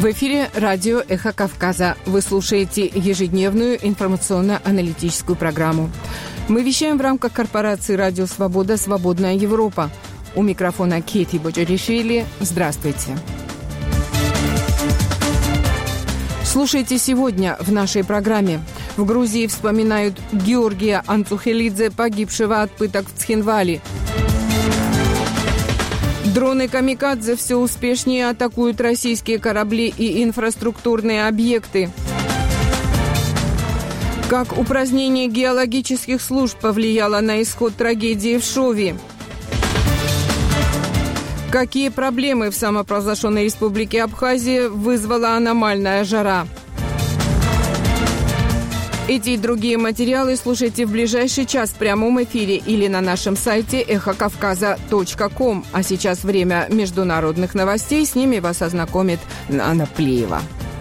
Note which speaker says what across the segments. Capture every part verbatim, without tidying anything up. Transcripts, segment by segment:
Speaker 1: В эфире радио «Эхо Кавказа». Вы слушаете ежедневную информационно-аналитическую программу. Мы вещаем в рамках корпорации «Радио Свобода. Свободная Европа». У микрофона Кети Боджаришвили. Здравствуйте. Слушайте сегодня в нашей программе. В Грузии вспоминают Георгия Анцухелидзе, погибшего от пыток в Цхинвале. Дроны «Камикадзе» все успешнее атакуют российские корабли и инфраструктурные объекты. Как упразднение геологических служб повлияло на исход трагедии в Шове? Какие проблемы в самопровозглашенной республике Абхазия вызвала аномальная жара? Эти и другие материалы слушайте в ближайший час в прямом эфире или на нашем сайте эхо кавказа точка ком. А сейчас время международных новостей. С ними вас ознакомит Анна Плеева.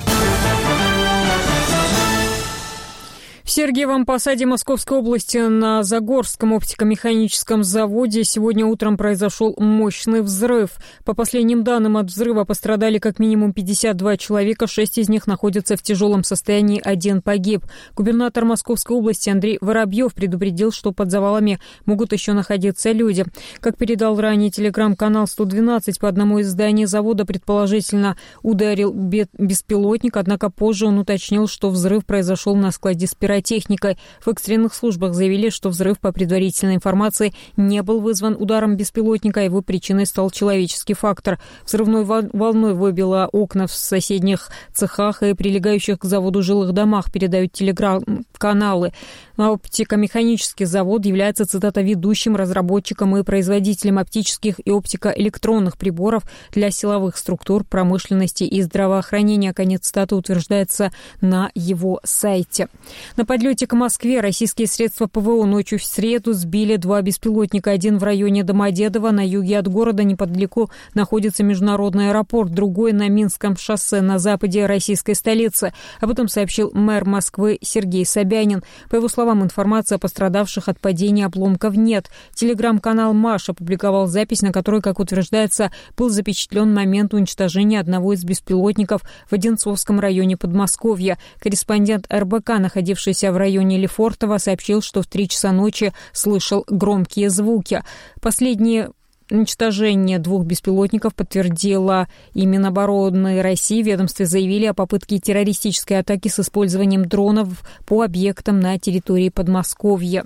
Speaker 2: В Сергиевом Посаде Московской области на Загорском оптико-механическом заводе сегодня утром произошел мощный взрыв. По последним данным, от взрыва пострадали как минимум пятьдесят два человека, шесть из них находятся в тяжелом состоянии, один погиб. Губернатор Московской области Андрей Воробьев предупредил, что под завалами могут еще находиться люди. Как передал ранее телеграм-канал сто двенадцать, по одному из зданий завода предположительно ударил беспилотник, однако позже он уточнил, что взрыв произошел на складе с пиротехникой. Техникой. В экстренных службах заявили, что взрыв, по предварительной информации, не был вызван ударом беспилотника, а его причиной стал человеческий фактор. Взрывной волной выбило окна в соседних цехах и прилегающих к заводу жилых домах, передают телеграм-каналы. Оптико-механический завод является, цитата, ведущим разработчиком и производителем оптических и оптико-электронных приборов для силовых структур, промышленности и здравоохранения. Конец цитаты утверждается на его сайте. На подлете к Москве российские средства ПВО ночью в среду сбили два беспилотника. Один в районе Домодедово, на юге от города, неподалеку находится международный аэропорт, другой на Минском шоссе, на западе российской столицы. Об этом сообщил мэр Москвы Сергей Собянин. По его словам, информации о пострадавших от падения обломков нет. Телеграм-канал «Маш» опубликовал запись, на которой, как утверждается, был запечатлен момент уничтожения одного из беспилотников в Одинцовском районе Подмосковья. Корреспондент эр бэ ка, находившийся в районе Лефортово, сообщил, что в три часа ночи слышал громкие звуки. Последние уничтожение двух беспилотников подтвердила и Минобороны России. В ведомстве заявили о попытке террористической атаки с использованием дронов по объектам на территории Подмосковья.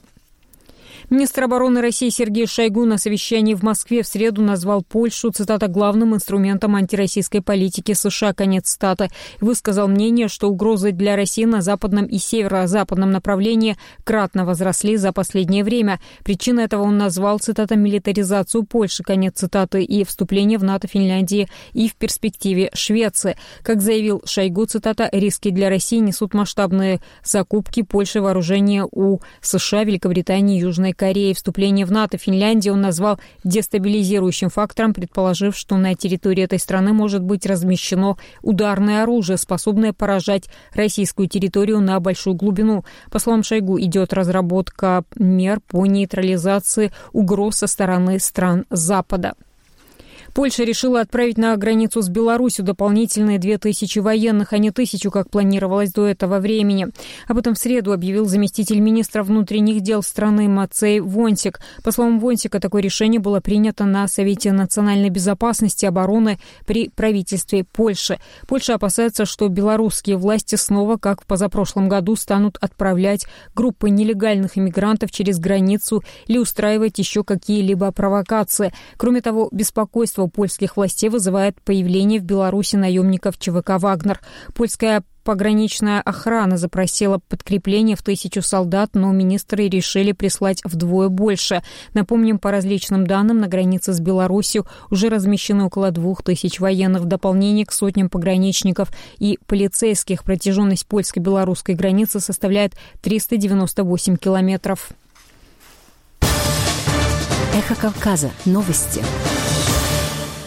Speaker 2: Министр обороны России Сергей Шойгу на совещании в Москве в среду назвал Польшу, цитата, главным инструментом антироссийской политики США, конец цитаты. Высказал мнение, что угрозы для России на западном и северо-западном направлении кратно возросли за последнее время. Причиной этого он назвал, цитата, милитаризацию Польши, конец цитаты, и вступление в НАТО Финляндии и в перспективе Швеции. Как заявил Шойгу, цитата, риски для России несут масштабные закупки Польши вооружения у США, Великобритании и Южной Кореи. Вступление в НАТО Финляндии он назвал дестабилизирующим фактором, предположив, что на территории этой страны может быть размещено ударное оружие, способное поражать российскую территорию на большую глубину. По словам Шойгу, идет разработка мер по нейтрализации угроз со стороны стран Запада. Польша решила отправить на границу с Беларусью дополнительные две тысячи военных, а не тысячу, как планировалось до этого времени. Об этом в среду объявил заместитель министра внутренних дел страны Мацей Вонсик. По словам Вонсика, такое решение было принято на Совете национальной безопасности и обороны при правительстве Польши. Польша опасается, что белорусские власти снова, как в позапрошлом году, станут отправлять группы нелегальных иммигрантов через границу или устраивать еще какие-либо провокации. Кроме того, беспокойство у польских властей вызывает появление в Беларуси наемников ЧВК «Вагнер». Польская пограничная охрана запросила подкрепление в тысячу солдат, но министры решили прислать вдвое больше. Напомним, по различным данным, на границе с Беларусью уже размещены около двух тысяч военных. В дополнение к сотням пограничников и полицейских протяженность польско-белорусской границы составляет триста девяносто восемь километров.
Speaker 3: Эхо Кавказа. Новости.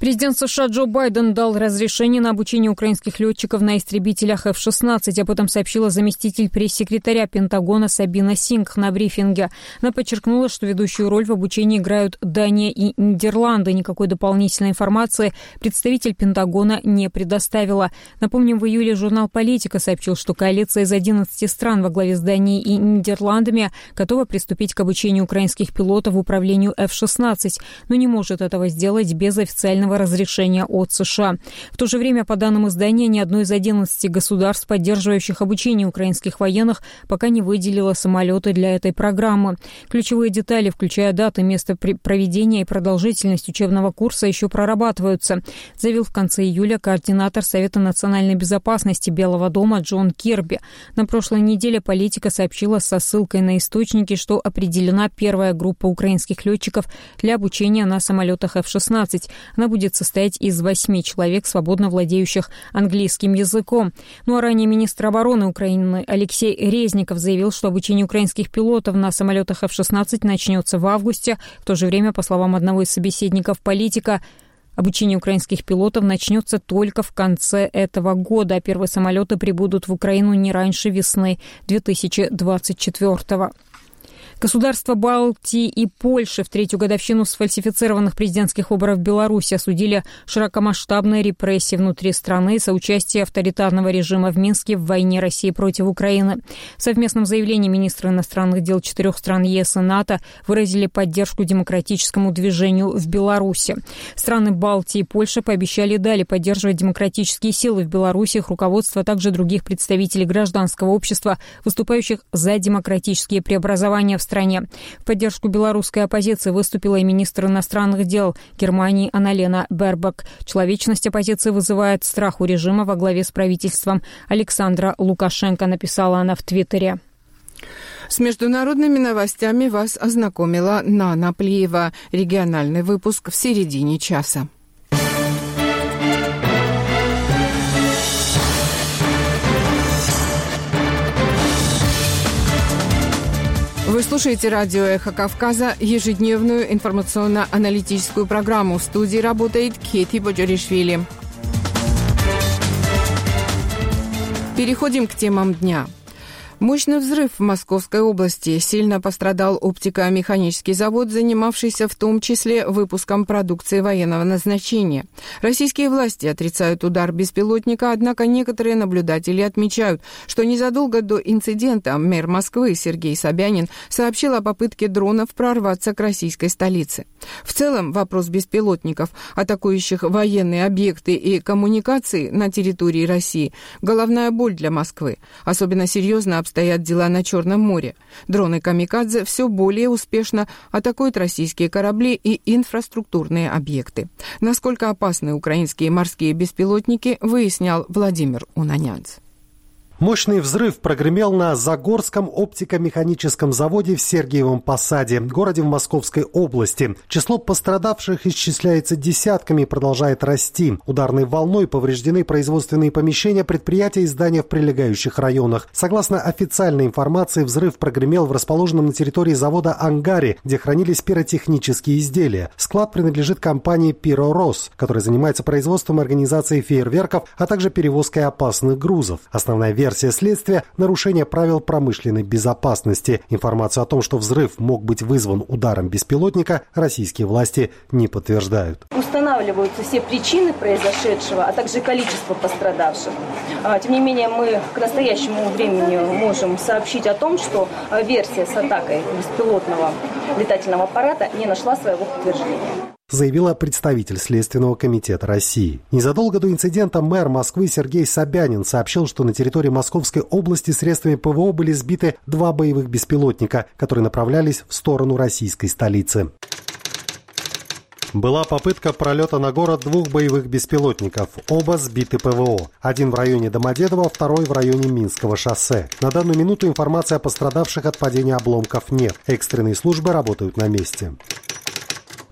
Speaker 2: Президент США Джо Байден дал разрешение на обучение украинских летчиков на истребителях эф шестнадцать. Об этом сообщила заместитель пресс-секретаря Пентагона Сабина Сингх на брифинге. Она подчеркнула, что ведущую роль в обучении играют Дания и Нидерланды. Никакой дополнительной информации представитель Пентагона не предоставила. Напомним, в июле журнал «Политика» сообщил, что коалиция из одиннадцати стран во главе с Данией и Нидерландами готова приступить к обучению украинских пилотов в управлению эф шестнадцать, но не может этого сделать без официального разрешения от США. В то же время, по данным издания, ни одно из одиннадцати государств, поддерживающих обучение украинских военных, пока не выделило самолеты для этой программы. Ключевые детали, включая даты, место проведения и продолжительность учебного курса, еще прорабатываются, заявил в конце июля координатор Совета национальной безопасности Белого дома Джон Кирби. На прошлой неделе «Политика» сообщила со ссылкой на источники, что определена первая группа украинских летчиков для обучения на самолетах эф шестнадцать. Она будет состоять из восьми человек, свободно владеющих английским языком. Ну а ранее министр обороны Украины Алексей Резников заявил, что обучение украинских пилотов на самолетах эф шестнадцать начнется в августе. В то же время, по словам одного из собеседников «Политика», обучение украинских пилотов начнется только в конце этого года, а первые самолеты прибудут в Украину не раньше весны две тысячи двадцать четвёртого. Государства Балтии и Польши в третью годовщину сфальсифицированных президентских выборов в Беларуси осудили широкомасштабные репрессии внутри страны и соучастие авторитарного режима в Минске в войне России против Украины. В совместном заявлении министры иностранных дел четырех стран ЕС и НАТО выразили поддержку демократическому движению в Беларуси. Страны Балтии и Польши пообещали и далее поддерживать демократические силы в Беларуси, их руководство, а также других представителей гражданского общества, выступающих за демократические преобразования в стране. В поддержку белорусской оппозиции выступила и министр иностранных дел Германии Анналена Бербок. Человечность оппозиции вызывает страх у режима во главе с правительством Александра Лукашенко, написала она в Твиттере.
Speaker 1: С международными новостями вас ознакомила Нана Плиева. Региональный выпуск в середине часа. Вы слушаете радио «Эхо Кавказа», ежедневную информационно-аналитическую программу. В студии работает Кети Боджоришвили. Переходим к темам дня. Мощный взрыв в Московской области. Сильно пострадал оптико-механический завод, занимавшийся в том числе выпуском продукции военного назначения. Российские власти отрицают удар беспилотника, однако некоторые наблюдатели отмечают, что незадолго до инцидента мэр Москвы Сергей Собянин сообщил о попытке дронов прорваться к российской столице. В целом, вопрос беспилотников, атакующих военные объекты и коммуникации на территории России, головная боль для Москвы. Особенно серьезно обстоят дела на Черном море. Дроны «Камикадзе» все более успешно атакуют российские корабли и инфраструктурные объекты. Насколько опасны украинские морские беспилотники, выяснял Владимир Унанянц.
Speaker 3: Мощный взрыв прогремел на Загорском оптико-механическом заводе в Сергиевом Посаде, городе в Московской области. Число пострадавших исчисляется десятками и продолжает расти. Ударной волной повреждены производственные помещения предприятия и здания в прилегающих районах. Согласно официальной информации, взрыв прогремел в расположенном на территории завода ангаре, где хранились пиротехнические изделия. Склад принадлежит компании «Пиророс», которая занимается производством и организацией фейерверков, а также перевозкой опасных грузов. Основная версия Версия следствия – нарушение правил промышленной безопасности. Информацию о том, что взрыв мог быть вызван ударом беспилотника, российские власти не подтверждают.
Speaker 4: Устанавливаются все причины произошедшего, а также количество пострадавших. Тем не менее, мы к настоящему времени можем сообщить о том, что версия с атакой беспилотного летательного аппарата не нашла своего подтверждения,
Speaker 3: заявила представитель Следственного комитета России. Незадолго до инцидента мэр Москвы Сергей Собянин сообщил, что на территории Московской области средствами ПВО были сбиты два боевых беспилотника, которые направлялись в сторону российской столицы. Была попытка пролета на город двух боевых беспилотников. Оба сбиты ПВО. Один в районе Домодедово, второй в районе Минского шоссе. На данную минуту информации о пострадавших от падения обломков нет. Экстренные службы работают на месте.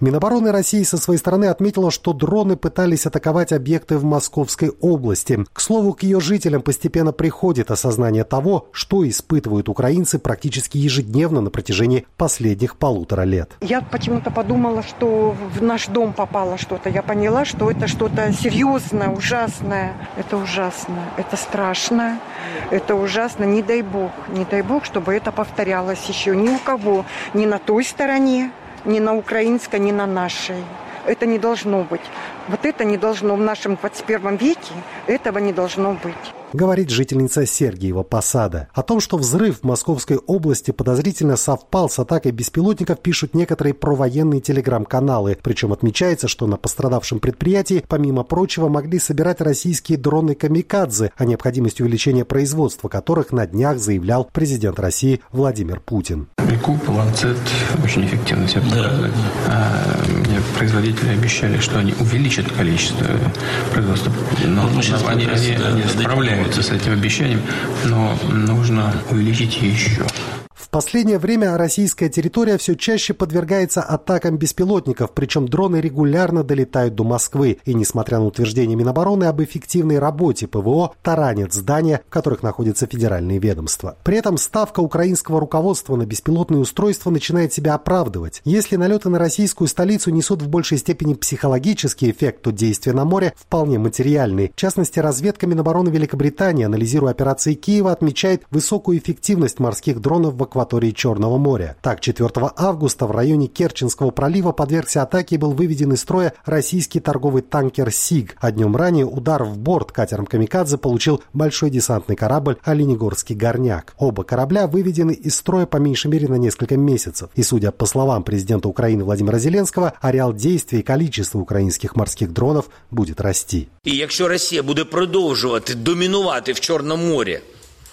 Speaker 3: Минобороны России со своей стороны отметила, что дроны пытались атаковать объекты в Московской области. К слову, к ее жителям постепенно приходит осознание того, что испытывают украинцы практически ежедневно на протяжении последних полутора лет.
Speaker 5: Я почему-то подумала, что в наш дом попало что-то. Я поняла, что это что-то серьезное, ужасное. Это ужасно, это страшно, это ужасно. Не дай бог, не дай бог, чтобы это повторялось еще ни у кого, ни на той стороне, ни на украинской, ни на нашей. Это не должно быть. Вот это не должно в нашем двадцать первом веке, этого не должно быть.
Speaker 3: Говорит жительница Сергиева Посада. О том, что взрыв в Московской области подозрительно совпал с атакой беспилотников, пишут некоторые провоенные телеграм-каналы. Причем отмечается, что на пострадавшем предприятии, помимо прочего, могли собирать российские дроны «Камикадзе», о необходимости увеличения производства которых на днях заявлял президент России Владимир Путин.
Speaker 6: Куб, Ланцет очень эффективно себя показывает. Да. Мне производители обещали, что они увеличат количество производства. Но ну, они, они, они справляются с этим обещанием, но нужно увеличить еще.
Speaker 3: В последнее время российская территория все чаще подвергается атакам беспилотников, причем дроны регулярно долетают до Москвы. И, несмотря на утверждение Минобороны об эффективной работе ПВО, таранят здания, в которых находятся федеральные ведомства. При этом ставка украинского руководства на беспилотные устройства начинает себя оправдывать. Если налеты на российскую столицу несут в большей степени психологический эффект, то действия на море вполне материальные. В частности, разведка Минобороны Великобритании, анализируя операции Киева, отмечает высокую эффективность морских дронов в акватории Черного моря. Так, четвёртого августа в районе Керченского пролива подвергся атаке и был выведен из строя российский торговый танкер «Сиг». А днем ранее удар в борт катером «Камикадзе» получил большой десантный корабль «Оленегорский горняк». Оба корабля выведены из строя по меньшей мере на несколько месяцев. И, судя по словам президента Украины Владимира Зеленского, ареал действия и количество украинских морских дронов будет расти.
Speaker 7: И если Россия будет продолжать доминировать в Черном море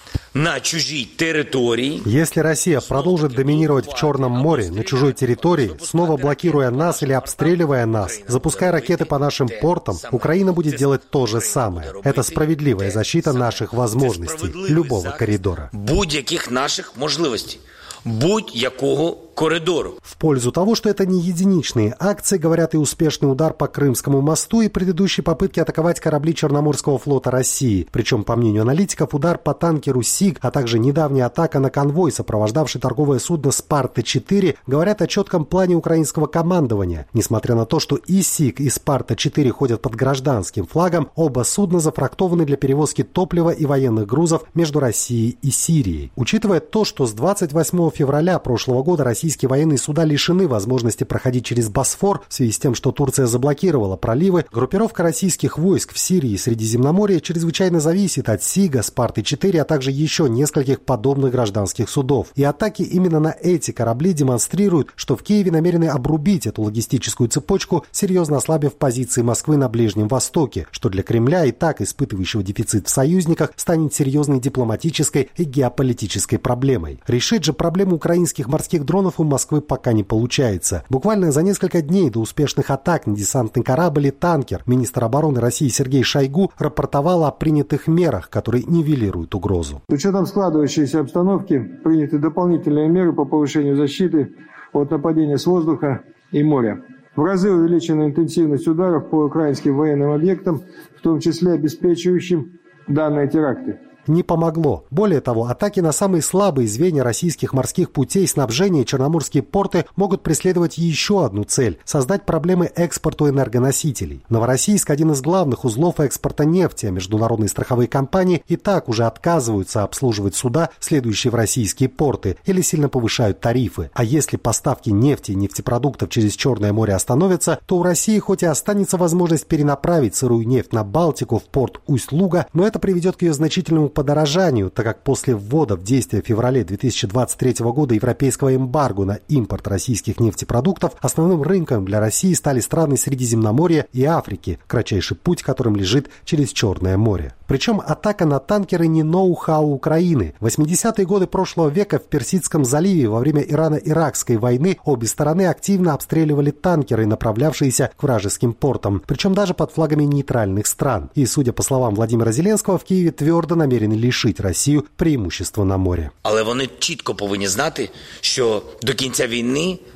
Speaker 7: на чужой территории.
Speaker 3: Если Россия продолжит доминировать в Черном море, на чужой территории, снова блокируя нас или обстреливая нас, запуская ракеты по нашим портам, Украина будет делать то же самое. Это справедливая защита наших возможностей, любого коридора.
Speaker 7: Будь-яких наших возможностей, будь-якого коридору.
Speaker 3: В пользу того, что это не единичные акции, говорят и успешный удар по Крымскому мосту и предыдущие попытки атаковать корабли Черноморского флота России. Причем, по мнению аналитиков, удар по танкеру «Сиг», а также недавняя атака на конвой, сопровождавший торговое судно «Спарта-четыре», говорят о четком плане украинского командования. Несмотря на то, что и «Сиг», и «Спарта-четыре» ходят под гражданским флагом, оба судна зафрахтованы для перевозки топлива и военных грузов между Россией и Сирией. Учитывая то, что с двадцать восьмого февраля прошлого года Российские военные суда лишены возможности проходить через Босфор в связи с тем, что Турция заблокировала проливы, группировка российских войск в Сирии и Средиземноморье чрезвычайно зависит от «Сига», «Спарты-четыре», а также еще нескольких подобных гражданских судов. И атаки именно на эти корабли демонстрируют, что в Киеве намерены обрубить эту логистическую цепочку, серьезно ослабив позиции Москвы на Ближнем Востоке, что для Кремля, и так испытывающего дефицит в союзниках, станет серьезной дипломатической и геополитической проблемой. Решить же проблему украинских морских дронов у Москвы пока не получается. Буквально за несколько дней до успешных атак на десантный корабль и танкер министр обороны России Сергей Шойгу рапортовал о принятых мерах, которые нивелируют угрозу.
Speaker 8: С учетом складывающейся обстановки приняты дополнительные меры по повышению защиты от нападения с воздуха и моря. В разы увеличена интенсивность ударов по украинским военным объектам, в том числе обеспечивающим данные теракты.
Speaker 3: Не помогло. Более того, атаки на самые слабые звенья российских морских путей снабжения и черноморские порты могут преследовать еще одну цель – создать проблемы экспорту энергоносителей. Новороссийск – один из главных узлов экспорта нефти, а международные страховые компании и так уже отказываются обслуживать суда, следующие в российские порты, или сильно повышают тарифы. А если поставки нефти и нефтепродуктов через Черное море остановятся, то у России хоть и останется возможность перенаправить сырую нефть на Балтику в порт Усть-Луга, но это приведет к ее значительному подорожанию, так как после ввода в действие в феврале две тысячи двадцать третьего года европейского эмбарго на импорт российских нефтепродуктов основным рынком для России стали страны Средиземноморья и Африки, кратчайший путь которым лежит через Черное море. Причем атака на танкеры не ноу-хау Украины. В восьмидесятые годы прошлого века в Персидском заливе во время Ирано-Иракской войны обе стороны активно обстреливали танкеры, направлявшиеся к вражеским портам, причем даже под флагами нейтральных стран. И, судя по словам Владимира Зеленского, в Киеве твердо намерены лишить Россию преимущества на море.
Speaker 7: Але вони чітко повинні знати, що до кінця війни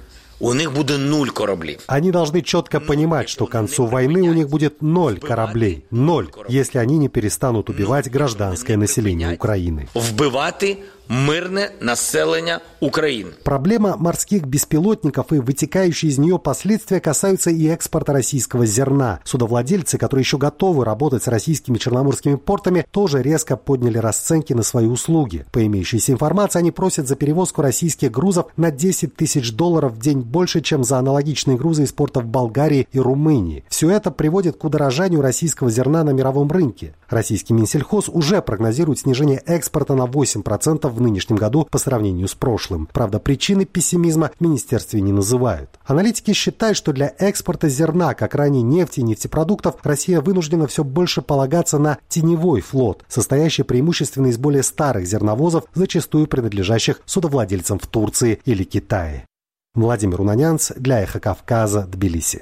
Speaker 7: у них будет нуль кораблей.
Speaker 3: Они должны четко понимать, что к концу войны у них будет ноль кораблей. Ноль, если они не перестанут убивать гражданское население Украины.
Speaker 7: Вбивати мирне населення України.
Speaker 3: Проблема морских беспилотников и вытекающие из нее последствия касаются и экспорта российского зерна. Судовладельцы, которые еще готовы работать с российскими черноморскими портами, тоже резко подняли расценки на свои услуги. По имеющейся информации, они просят за перевозку российских грузов на десять тысяч долларов в день больше, чем за аналогичные грузы из портов Болгарии и Румынии. Все это приводит к удорожанию российского зерна на мировом рынке. Российский Минсельхоз уже прогнозирует снижение экспорта на восемь процентов в нынешнем году по сравнению с прошлым. Правда, причины пессимизма в министерстве не называют. Аналитики считают, что для экспорта зерна, как ранее нефти и нефтепродуктов, Россия вынуждена все больше полагаться на теневой флот, состоящий преимущественно из более старых зерновозов, зачастую принадлежащих судовладельцам в Турции или Китае. Владимир Унанянц для Эхо Кавказа, Тбилиси.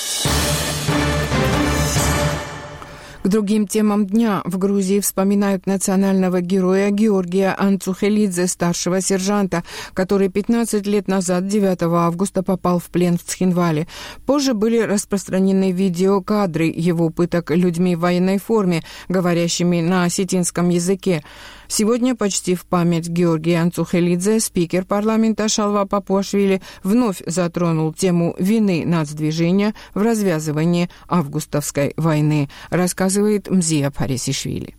Speaker 1: К другим темам дня в Грузии вспоминают национального героя Георгия Анцухелидзе, старшего сержанта, который пятнадцать лет назад, девятого августа, попал в плен в Цхинвале. Позже были распространены видеокадры его пыток людьми в военной форме, говорящими на осетинском языке. Сегодня почти в память Георгия Анцухелидзе спикер парламента Шалва Папуашвили вновь затронул тему вины нацдвижения в развязывании августовской войны, рассказывает Мзия Парисишвили.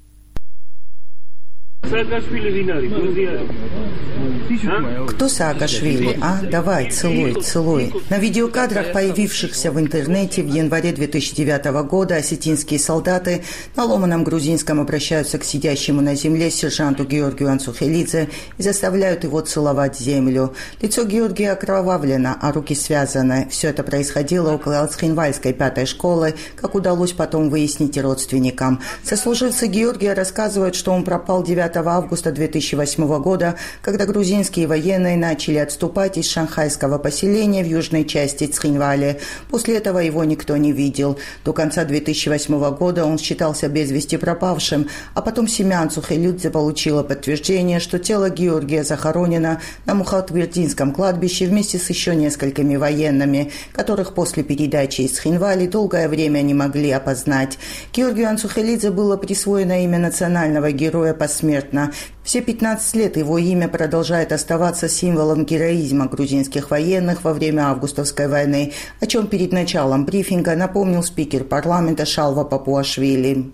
Speaker 9: Кто Саакашвили, а? Давай, целуй, целуй. На видеокадрах, появившихся в интернете в январе две тысячи девятого года, осетинские солдаты на ломаном грузинском обращаются к сидящему на земле сержанту Георгию Анцухелидзе и заставляют его целовать землю. Лицо Георгия окровавлено, а руки связаны. Все это происходило около Цхинвальской пятой школы, как удалось потом выяснить родственникам. Сослуживцы Георгия рассказывают, что он пропал девятого августа две тысячи восьмого года, когда грузинские военные начали отступать из шанхайского поселения в южной части Цхинвали. После этого его никто не видел. До конца две тысячи восьмого года он считался без вести пропавшим, а потом семья Анцухелидзе получила подтверждение, что тело Георгия захоронено на Мухатвердинском кладбище вместе с еще несколькими военными, которых после передачи из Цхинвали долгое время не могли опознать. Георгию Анцухелидзе было присвоено имя национального героя посмертно. Все пятнадцать лет его имя продолжает оставаться символом героизма грузинских военных во время августовской войны, о чем перед началом брифинга напомнил спикер парламента Шалва Папуашвили.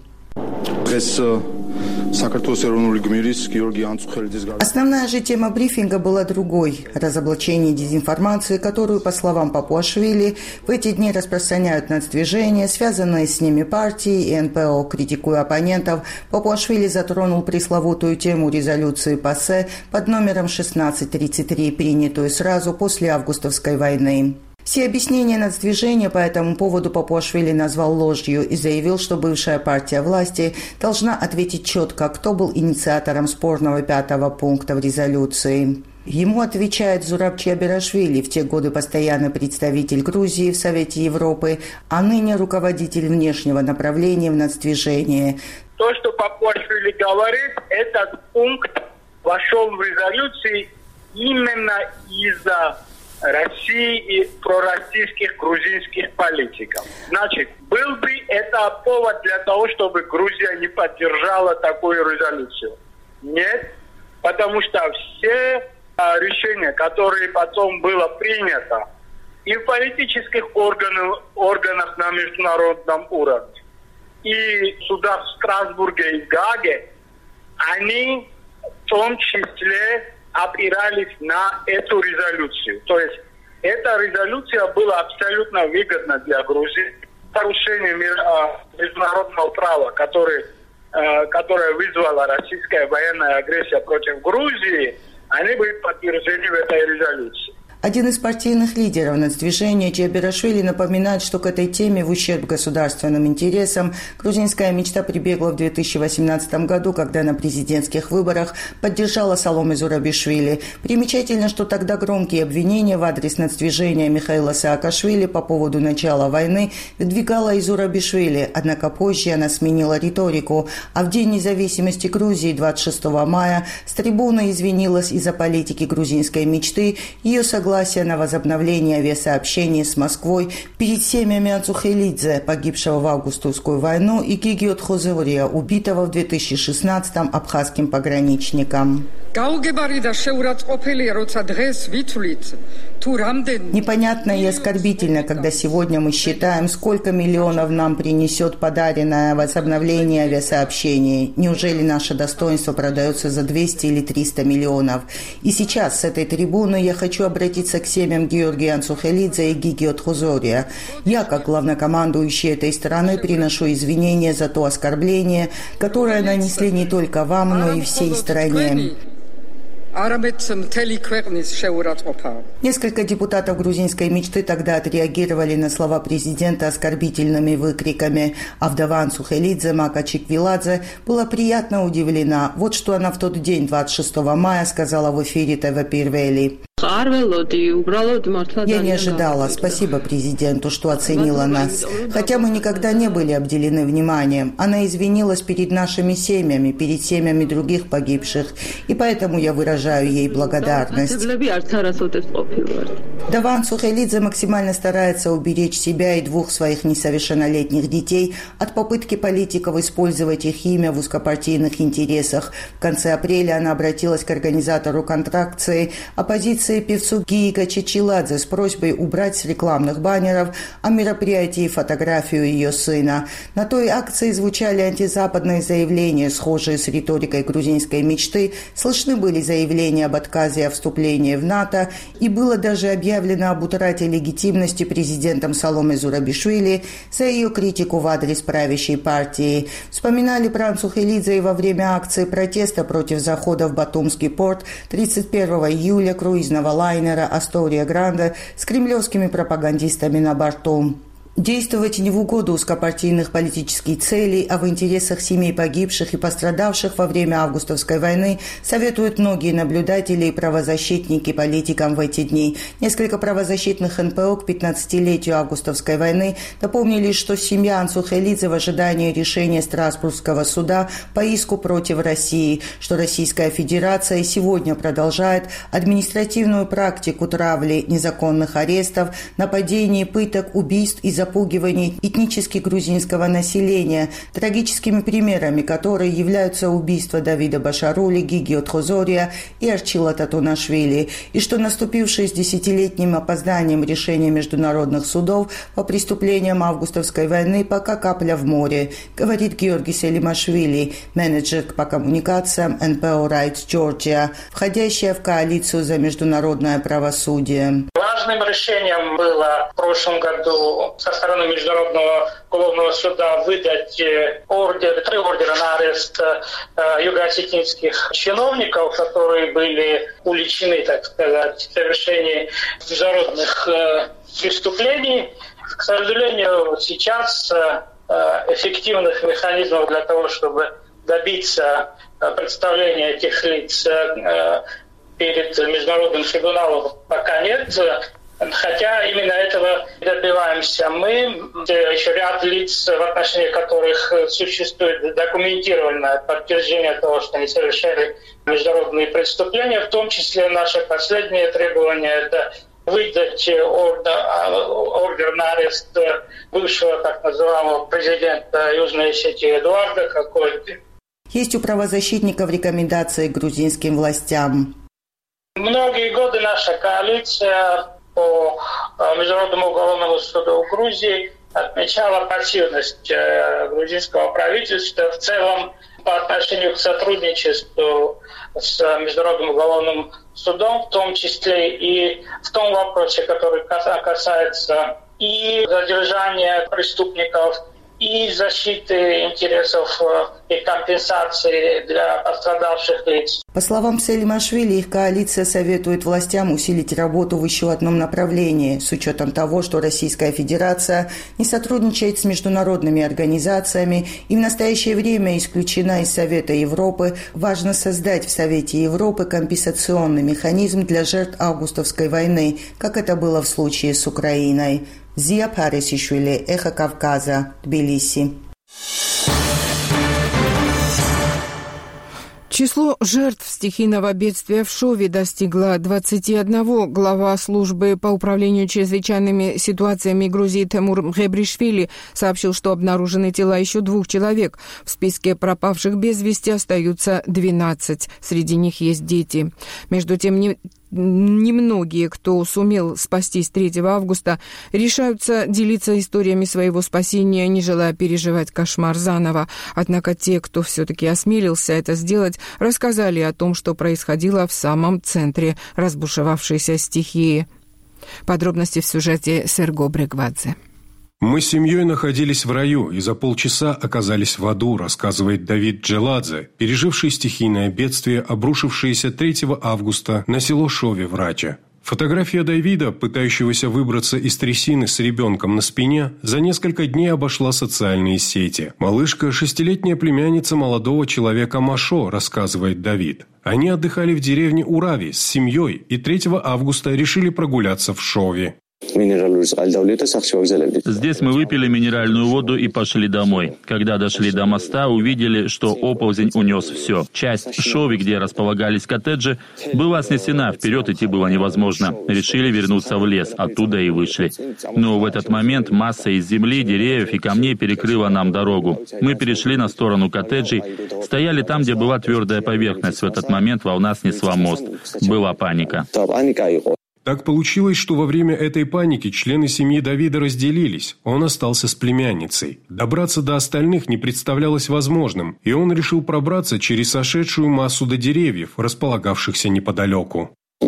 Speaker 9: Основная же тема брифинга была другой – разоблачение дезинформации, которую, по словам Папуашвили, в эти дни распространяют нацдвижения, связанные с ними партии и эн пэ о. Критикуя оппонентов, Папуашвили затронул пресловутую тему резолюции ПАСЕ под номером шестнадцать тридцать три, принятую сразу после августовской войны. Все объяснения нацдвижения по этому поводу Папуашвили назвал ложью и заявил, что бывшая партия власти должна ответить четко, кто был инициатором спорного пятого пункта в резолюции. Ему отвечает Зураб Абирашвили, в те годы постоянный представитель Грузии в Совете Европы, а ныне руководитель внешнего направления в нацдвижении.
Speaker 10: То, что Папуашвили говорит, этот пункт вошел в резолюцию именно из-за России и пророссийских грузинских политиков. Значит, был бы это повод для того, чтобы Грузия не поддержала такую резолюцию? Нет, потому что все а, решения, которые потом было принято и в политических органах, органах на международном уровне, и в судах в Страсбурге и Гааге, они в том числе опирались на эту резолюцию. То есть эта резолюция была абсолютно выгодна для Грузии. Нарушение международного права, который, которое вызвала российская военная агрессия против Грузии, они были подтверждены в этой резолюции.
Speaker 9: Один из партийных лидеров нацдвижения Джабирашвили напоминает, что к этой теме в ущерб государственным интересам грузинская мечта прибегла в две тысячи восемнадцатом году, когда на президентских выборах поддержала Саломе Зурабишвили. Примечательно, что тогда громкие обвинения в адрес нацдвижения Михаила Саакашвили по поводу начала войны выдвигала и Зурабишвили, однако позже она сменила риторику, а в День независимости Грузии двадцать шестого мая с трибуны извинилась из-за политики грузинской мечты, ее согласия согласия на возобновление авиасообщения с Москвой перед семьями Анцухелидзе, погибшего в августовскую войну, и Гигиот Хозория, убитого в две тысячи шестнадцатом абхазским пограничником. Непонятно и оскорбительно, когда сегодня мы считаем, сколько миллионов нам принесет подаренное возобновление авиасообщений. Неужели наше достоинство продается за двести или триста миллионов? И сейчас с этой трибуны я хочу обратиться к семьям Георгия Анцухелидзе и Гигиот Хозория. Я, как главнокомандующий этой страны, приношу извинения за то оскорбление, которое нанесли не только вам, но и всей стране. Несколько депутатов грузинской мечты тогда отреагировали на слова президента оскорбительными выкриками, а вдова Анцухелидзе Мака Чиквиладзе была приятно удивлена. Вот что она в тот день, двадцать шестого мая, сказала в эфире ТВ Пирвели. Я не ожидала. Спасибо президенту, что оценила нас. Хотя мы никогда не были обделены вниманием. Она извинилась перед нашими семьями, перед семьями других погибших. И поэтому я выражаю ей благодарность. Вдова Анцухелидзе максимально старается уберечь себя и двух своих несовершеннолетних детей от попытки политиков использовать их имя в узкопартийных интересах. В конце апреля она обратилась к организатору контракции оппозиции певцу Гиика Чичиладзе с просьбой убрать с рекламных баннеров о мероприятии фотографию ее сына. На той акции звучали антизападные заявления, схожие с риторикой грузинской мечты, слышны были заявления об отказе от вступления в НАТО, и было даже объявлено об утрате легитимности президентом Саломе Зурабишвили за ее критику в адрес правящей партии. Вспоминали про Анцухелидзе и во время акции протеста против захода в Батумский порт тридцать первого июля круизного лайнера «Астория Гранде» с кремлевскими пропагандистами на борту. Действовать не в угоду узкопартийных политических целей, а в интересах семей погибших и пострадавших во время августовской войны советуют многие наблюдатели и правозащитники политикам в эти дни. Несколько правозащитных эн пэ о к пятнадцатилетию августовской войны напомнили, что семья Анцухелидзе в ожидании решения Страсбургского суда по иску против России, что Российская Федерация сегодня продолжает административную практику травли, незаконных арестов, нападений, пыток, убийств и запугиваний этнически грузинского населения, трагическими примерами которые являются убийства Давида Башарули, Гигиот Хозория и Арчила Татунашвили, и что наступившее с десятилетним опозданием решение международных судов по преступлениям августовской войны пока капля в море, говорит Георгий Селимашвили, менеджер по коммуникациям эн пэ о Rights Georgia, входящая в коалицию за международное правосудие.
Speaker 10: Важным решением было в прошлом году со стороны Международного уголовного суда выдать ордер, три ордера на арест э, юго-осетинских чиновников, которые были уличены, так сказать, в совершении международных э, преступлений. К сожалению, сейчас э, эффективных механизмов для того, чтобы добиться э, представления этих лиц э, перед международным трибуналом, пока нет. Хотя именно этого добиваемся мы. Еще ряд лиц, в отношении которых существует документированное подтверждение того, что они совершали международные преступления, в том числе наше последнее требование – это выдать ордер, ордер на арест бывшего так называемого президента Южной Осетии Эдуарда Кокойты.
Speaker 9: Есть у правозащитников рекомендации к грузинским властям.
Speaker 10: Многие годы наша коалиция по Международному уголовному суду в Грузии отмечала пассивность грузинского правительства в целом по отношению к сотрудничеству с Международным уголовным судом, в том числе и в том вопросе, который касается и задержания преступников, и защиты интересов и компенсации для пострадавших лиц.
Speaker 9: По словам Селимашвили, их коалиция советует властям усилить работу в еще одном направлении, с учетом того, что Российская Федерация не сотрудничает с международными организациями и в настоящее время исключена из Совета Европы. Важно создать в Совете Европы компенсационный механизм для жертв августовской войны, как это было в случае с Украиной. Зия Парисишвили, Эхо Кавказа, Тбилиси.
Speaker 1: Число жертв стихийного бедствия в Шове достигло двадцати одного. Глава службы по управлению чрезвычайными ситуациями Грузии Темур Гебришвили сообщил, что обнаружены тела еще двух человек. В списке пропавших без вести остаются двенадцать. Среди них есть дети. Между тем, не... Немногие, кто сумел спастись третьего августа, решаются делиться историями своего спасения, не желая переживать кошмар заново. Однако те, кто все-таки осмелился это сделать, рассказали о том, что происходило в самом центре разбушевавшейся стихии. Подробности в сюжете Серго Брегвадзе.
Speaker 11: «Мы с семьей находились в раю и за полчаса оказались в аду», рассказывает Давид Джеладзе, переживший стихийное бедствие, обрушившееся третьего августа на село Шове в Раче. Фотография Давида, пытающегося выбраться из трясины с ребенком на спине, за несколько дней обошла социальные сети. «Малышка – шестилетняя племянница молодого человека Машо», рассказывает Давид. Они отдыхали в деревне Урави с семьей и третьего августа решили прогуляться в Шове.
Speaker 12: Здесь мы выпили минеральную воду и пошли домой. Когда дошли до моста, увидели, что оползень унес все. Часть Шови, где располагались коттеджи, была снесена, вперед идти было невозможно. Решили вернуться в лес, оттуда и вышли. Но в этот момент масса из земли, деревьев и камней перекрыла нам дорогу. Мы перешли на сторону коттеджей, стояли там, где была твердая поверхность. В этот момент волна снесла мост. Была паника.
Speaker 11: Так получилось, что во время этой паники члены семьи Давида разделились. Он остался с племянницей. Добраться до остальных не представлялось возможным, и он решил пробраться через сошедшую массу до деревьев, располагавшихся неподалеку.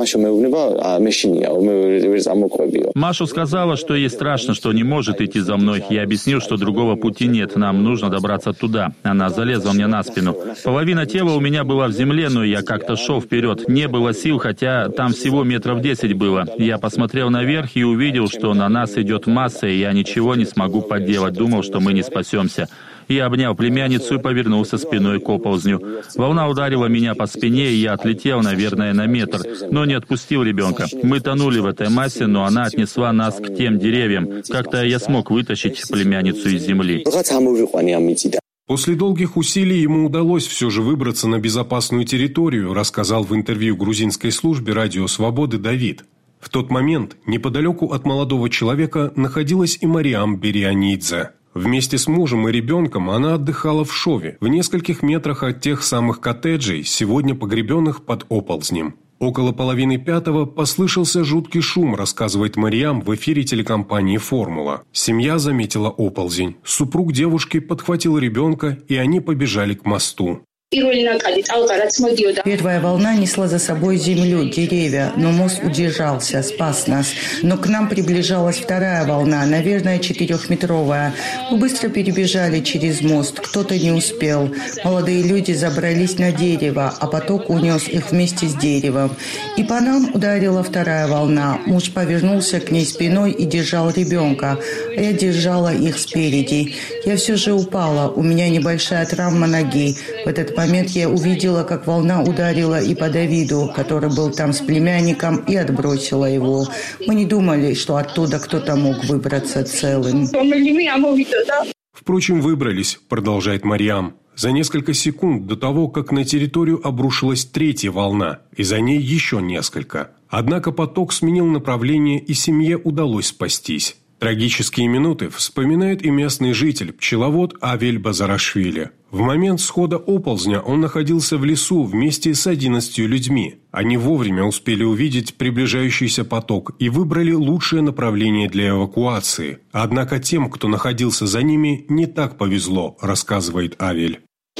Speaker 12: Машу сказала, что ей страшно, что не может идти за мной. Я объяснил, что другого пути нет, нам нужно добраться туда. Она залезла мне на спину. Половина тела у меня была в земле, но я как-то шел вперед. Не было сил, хотя там всего метров десять было. Я посмотрел наверх и увидел, что на нас идет масса, и я ничего не смогу поделать. Думал, что мы не спасемся. Я обнял племянницу и повернулся спиной к оползню. Волна ударила меня по спине, и я отлетел, наверное, на метр, но не отпустил ребенка. Мы тонули в этой массе, но она отнесла нас к тем деревьям. Как-то я смог вытащить племянницу из земли.
Speaker 11: После долгих усилий ему удалось все же выбраться на безопасную территорию, рассказал в интервью грузинской службе «Радио Свободы» Давид. В тот момент неподалеку от молодого человека находилась и Мариам Берианидзе. Вместе с мужем и ребенком она отдыхала в Шове, в нескольких метрах от тех самых коттеджей, сегодня погребенных под оползнем. Около половины пятого послышался жуткий шум, рассказывает Мариам в эфире телекомпании «Формула». Семья заметила оползень. Супруг девушки подхватил ребенка, и они побежали к мосту.
Speaker 9: Первая волна несла за собой землю, деревья, но мост удержался, спас нас. Но к нам приближалась вторая волна, наверное, четырехметровая. Мы быстро перебежали через мост, кто-то не успел. Молодые люди забрались на дерево, а поток унес их вместе с деревом. И по нам ударила вторая волна. Муж повернулся к ней спиной и держал ребенка, а я держала их спереди. Я все же упала, у меня небольшая травма ноги. В этот момент В момент я увидела, как волна ударила и по Давиду, который был там с племянником, и отбросила его. Мы не думали, что оттуда кто-то мог выбраться целым.
Speaker 11: Впрочем, выбрались, продолжает Мариам, за несколько секунд до того, как на территорию обрушилась третья волна, и за ней еще несколько. Однако поток сменил направление, и семье удалось спастись. Трагические минуты вспоминает и местный житель, пчеловод Авель Базарашвили. В момент схода оползня он находился в лесу вместе с одиннадцатью людьми. Они вовремя успели увидеть приближающийся поток и выбрали лучшее направление для эвакуации. Однако тем, кто находился за ними, не так повезло, рассказывает Авель.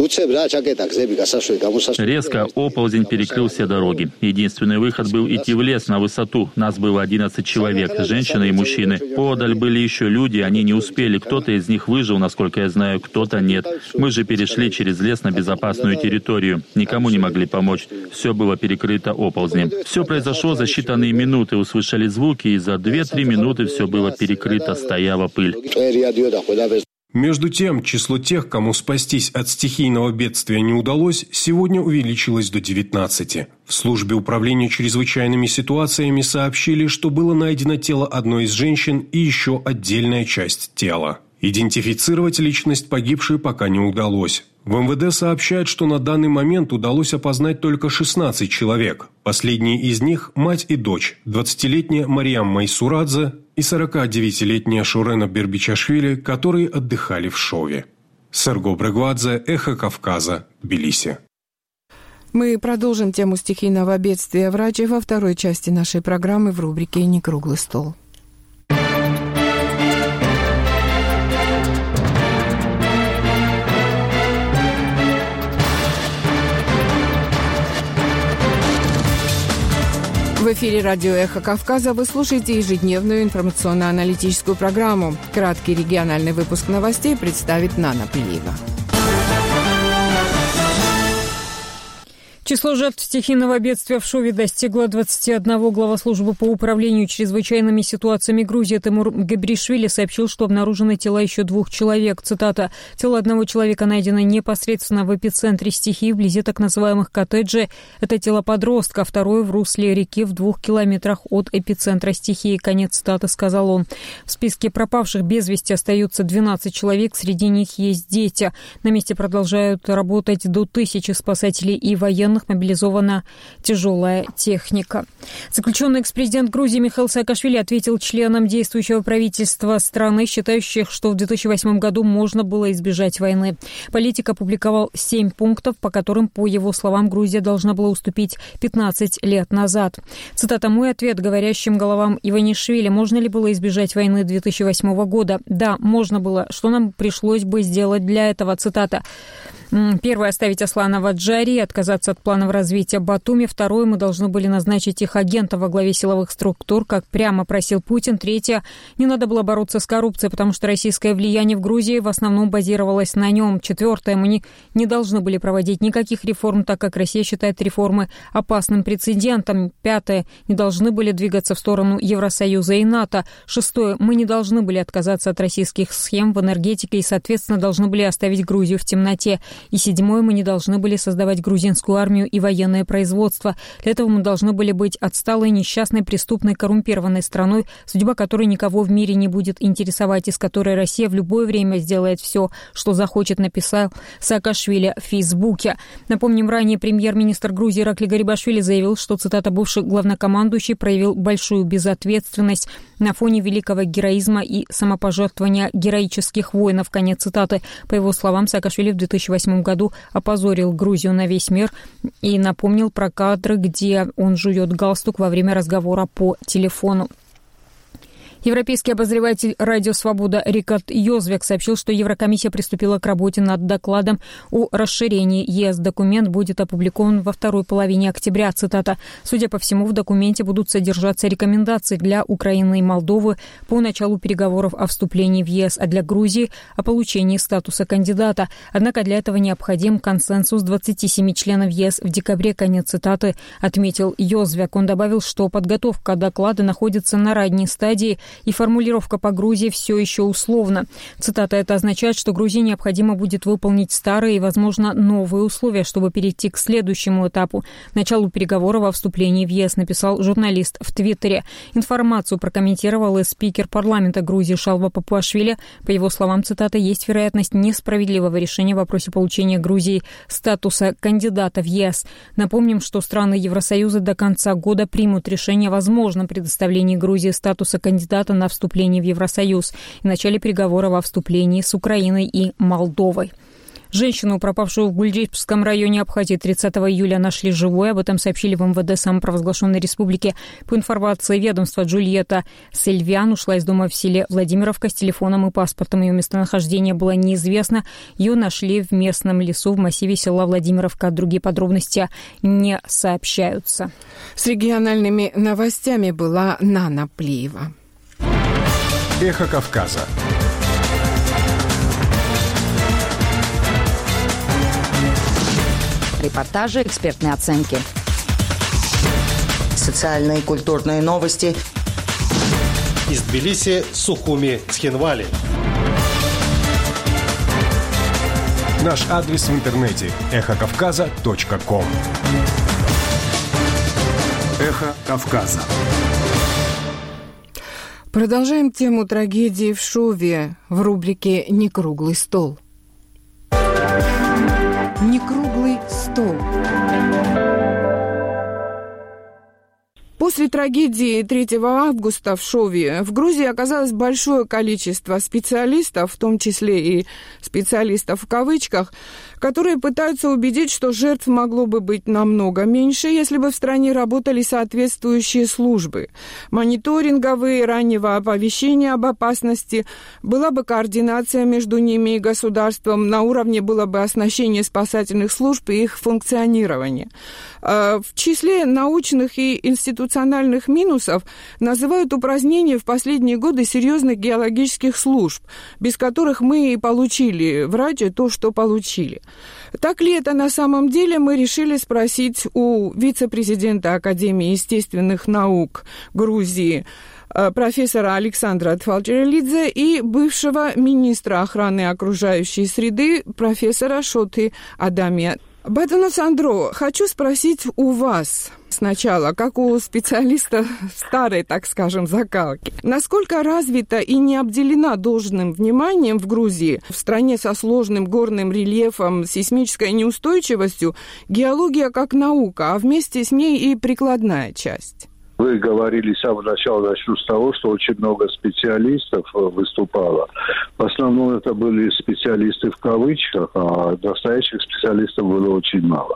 Speaker 12: Резко оползень перекрыл все дороги. Единственный выход был идти в лес на высоту. Нас было одиннадцать человек, женщины и мужчины. Подаль были еще люди, они не успели. Кто-то из них выжил, насколько я знаю, кто-то нет. Мы же перешли через лес на безопасную территорию. Никому не могли помочь. Все было перекрыто оползнем. Все произошло за считанные минуты. Услышали звуки, и за две-три минуты все было перекрыто, стояла пыль.
Speaker 11: Между тем, число тех, кому спастись от стихийного бедствия не удалось, сегодня увеличилось до девятнадцати. В службе управления чрезвычайными ситуациями сообщили, что было найдено тело одной из женщин и еще отдельная часть тела. Идентифицировать личность погибшей пока не удалось. В эм вэ дэ сообщают, что на данный момент удалось опознать только шестнадцать человек. Последние из них – мать и дочь, двадцатилетняя Мариам Майсурадзе и сорокадевятилетняя Шурена Бербичашвили, которые отдыхали в Шове. Серго Брегвадзе, Эхо Кавказа, Тбилиси.
Speaker 1: Мы продолжим тему стихийного бедствия в Раче во второй части нашей программы в рубрике «Некруглый стол». В эфире радио «Эхо Кавказа» вы слушаете ежедневную информационно-аналитическую программу. Краткий региональный выпуск новостей представит Нана Плиева.
Speaker 2: Число жертв стихийного бедствия в Шове достигло двадцати одного. Глава службы по управлению чрезвычайными ситуациями Грузии Тимур Габришвили сообщил, что обнаружены тела еще двух человек. Цитата. «Тело одного человека найдено непосредственно в эпицентре стихии, вблизи так называемых коттеджей. Это тело подростка, второе в русле реки в двух километрах от эпицентра стихии». Конец цитаты, сказал он. В списке пропавших без вести остаются двенадцать человек, среди них есть дети. На месте продолжают работать до тысячи спасателей и военных. Мобилизована тяжелая техника. Заключенный экс-президент Грузии Михаил Саакашвили ответил членам действующего правительства страны, считающих, что в две тысячи восьмом году можно было избежать войны. Политик опубликовал семь пунктов, по которым, по его словам, Грузия должна была уступить пятнадцать лет назад. Цитата. «Мой ответ говорящим головам Иванишвили: можно ли было избежать войны две тысячи восьмого года? Да, можно было. Что нам пришлось бы сделать для этого?» Цитата. Первое – оставить Аслана Джари, отказаться от планов развития Батуми. Второе – мы должны были назначить их агентов во главе силовых структур, как прямо просил Путин. Третье – не надо было бороться с коррупцией, потому что российское влияние в Грузии в основном базировалось на нем. Четвертое – мы не, не должны были проводить никаких реформ, так как Россия считает реформы опасным прецедентом. Пятое – не должны были двигаться в сторону Евросоюза и НАТО. Шестое – мы не должны были отказаться от российских схем в энергетике и, соответственно, должны были оставить Грузию в темноте. И седьмое, мы не должны были создавать грузинскую армию и военное производство. Для этого мы должны были быть отсталой, несчастной, преступной, коррумпированной страной, судьба которой никого в мире не будет интересовать, из которой Россия в любое время сделает все, что захочет, написал Саакашвили в Фейсбуке. Напомним, ранее премьер-министр Грузии Иракли Гарибашвили заявил, что, цитата, «бывший главнокомандующий проявил большую безответственность на фоне великого героизма и самопожертвования героических воинов». Конец цитаты. По его словам, Саакашвили в две тысячи восьмом году опозорил Грузию на весь мир и напомнил про кадры, где он жует галстук во время разговора по телефону. Европейский обозреватель «Радио Свобода» Рикард Йозвек сообщил, что Еврокомиссия приступила к работе над докладом о расширении ЕС. Документ будет опубликован во второй половине октября. Цитата. «Судя по всему, в документе будут содержаться рекомендации для Украины и Молдовы по началу переговоров о вступлении в ЕС, а для Грузии – о получении статуса кандидата. Однако для этого необходим консенсус двадцати семи членов ЕС в декабре». Конец цитаты, отметил Йозвек. Он добавил, что подготовка доклада находится на ранней стадии, и формулировка по Грузии все еще условна. Цитата. «Это означает, что Грузии необходимо будет выполнить старые и, возможно, новые условия, чтобы перейти к следующему этапу, началу переговоров о вступлении в ЕС», написал журналист в Твиттере. Информацию прокомментировал и спикер парламента Грузии Шалва Папуашвили. По его словам, цитата, «есть вероятность несправедливого решения в вопросе получения Грузии статуса кандидата в ЕС». Напомним, что страны Евросоюза до конца года примут решение о возможном предоставлении Грузии статуса кандидата на вступление в Евросоюз и начале переговоров о вступлении с Украиной и Молдовой. Женщину, пропавшую в Гульджипском районе Абхазии, тридцатого июля нашли живой. Об этом сообщили в эм вэ дэ самопровозглашенной республики. По информации ведомства, Джульетта Сельвиан ушла из дома в селе Владимировка с телефоном и паспортом. Ее местонахождение было неизвестно. Ее нашли в местном лесу в массиве села Владимировка. Другие подробности не сообщаются.
Speaker 1: С региональными новостями была Нана Плиева.
Speaker 11: Эхо Кавказа.
Speaker 13: Репортажи, экспертные оценки.
Speaker 9: Социальные и культурные новости.
Speaker 3: Из Тбилиси, Сухуми, Цхинвали.
Speaker 11: Наш адрес в интернете – эхо кавказа точка ком. Эхо Кавказа.
Speaker 1: Продолжаем тему трагедии в Шове в рубрике «Некруглый стол».
Speaker 9: борту.
Speaker 1: После трагедии третьего августа в Шове в Грузии оказалось большое количество специалистов, в том числе и специалистов в кавычках, которые пытаются убедить, что жертв могло бы быть намного меньше, если бы в стране работали соответствующие службы. Мониторинговые, раннего оповещения об опасности, была бы координация между ними и государством, на уровне было бы оснащение спасательных служб и их функционирование. В числе научных и институциональных минусов называют упразднение в последние годы серьезных геологических служб, без которых мы и получили в Раде то, что получили. Так ли это на самом деле, мы решили спросить у вице-президента Академии естественных наук Грузии профессора Александра Тфалджерелидзе и бывшего министра охраны окружающей среды профессора Шоты Адамия. Бадунус Андро, хочу спросить у вас сначала, как у специалиста старой, так скажем, закалки. Насколько развита и не обделена должным вниманием в Грузии, в стране со сложным горным рельефом, сейсмической неустойчивостью, геология как наука, а вместе с ней и прикладная часть?
Speaker 14: Вы говорили с самого начала, начну с того, что очень много специалистов выступало. В основном это были специалисты в кавычках, а настоящих специалистов было очень мало.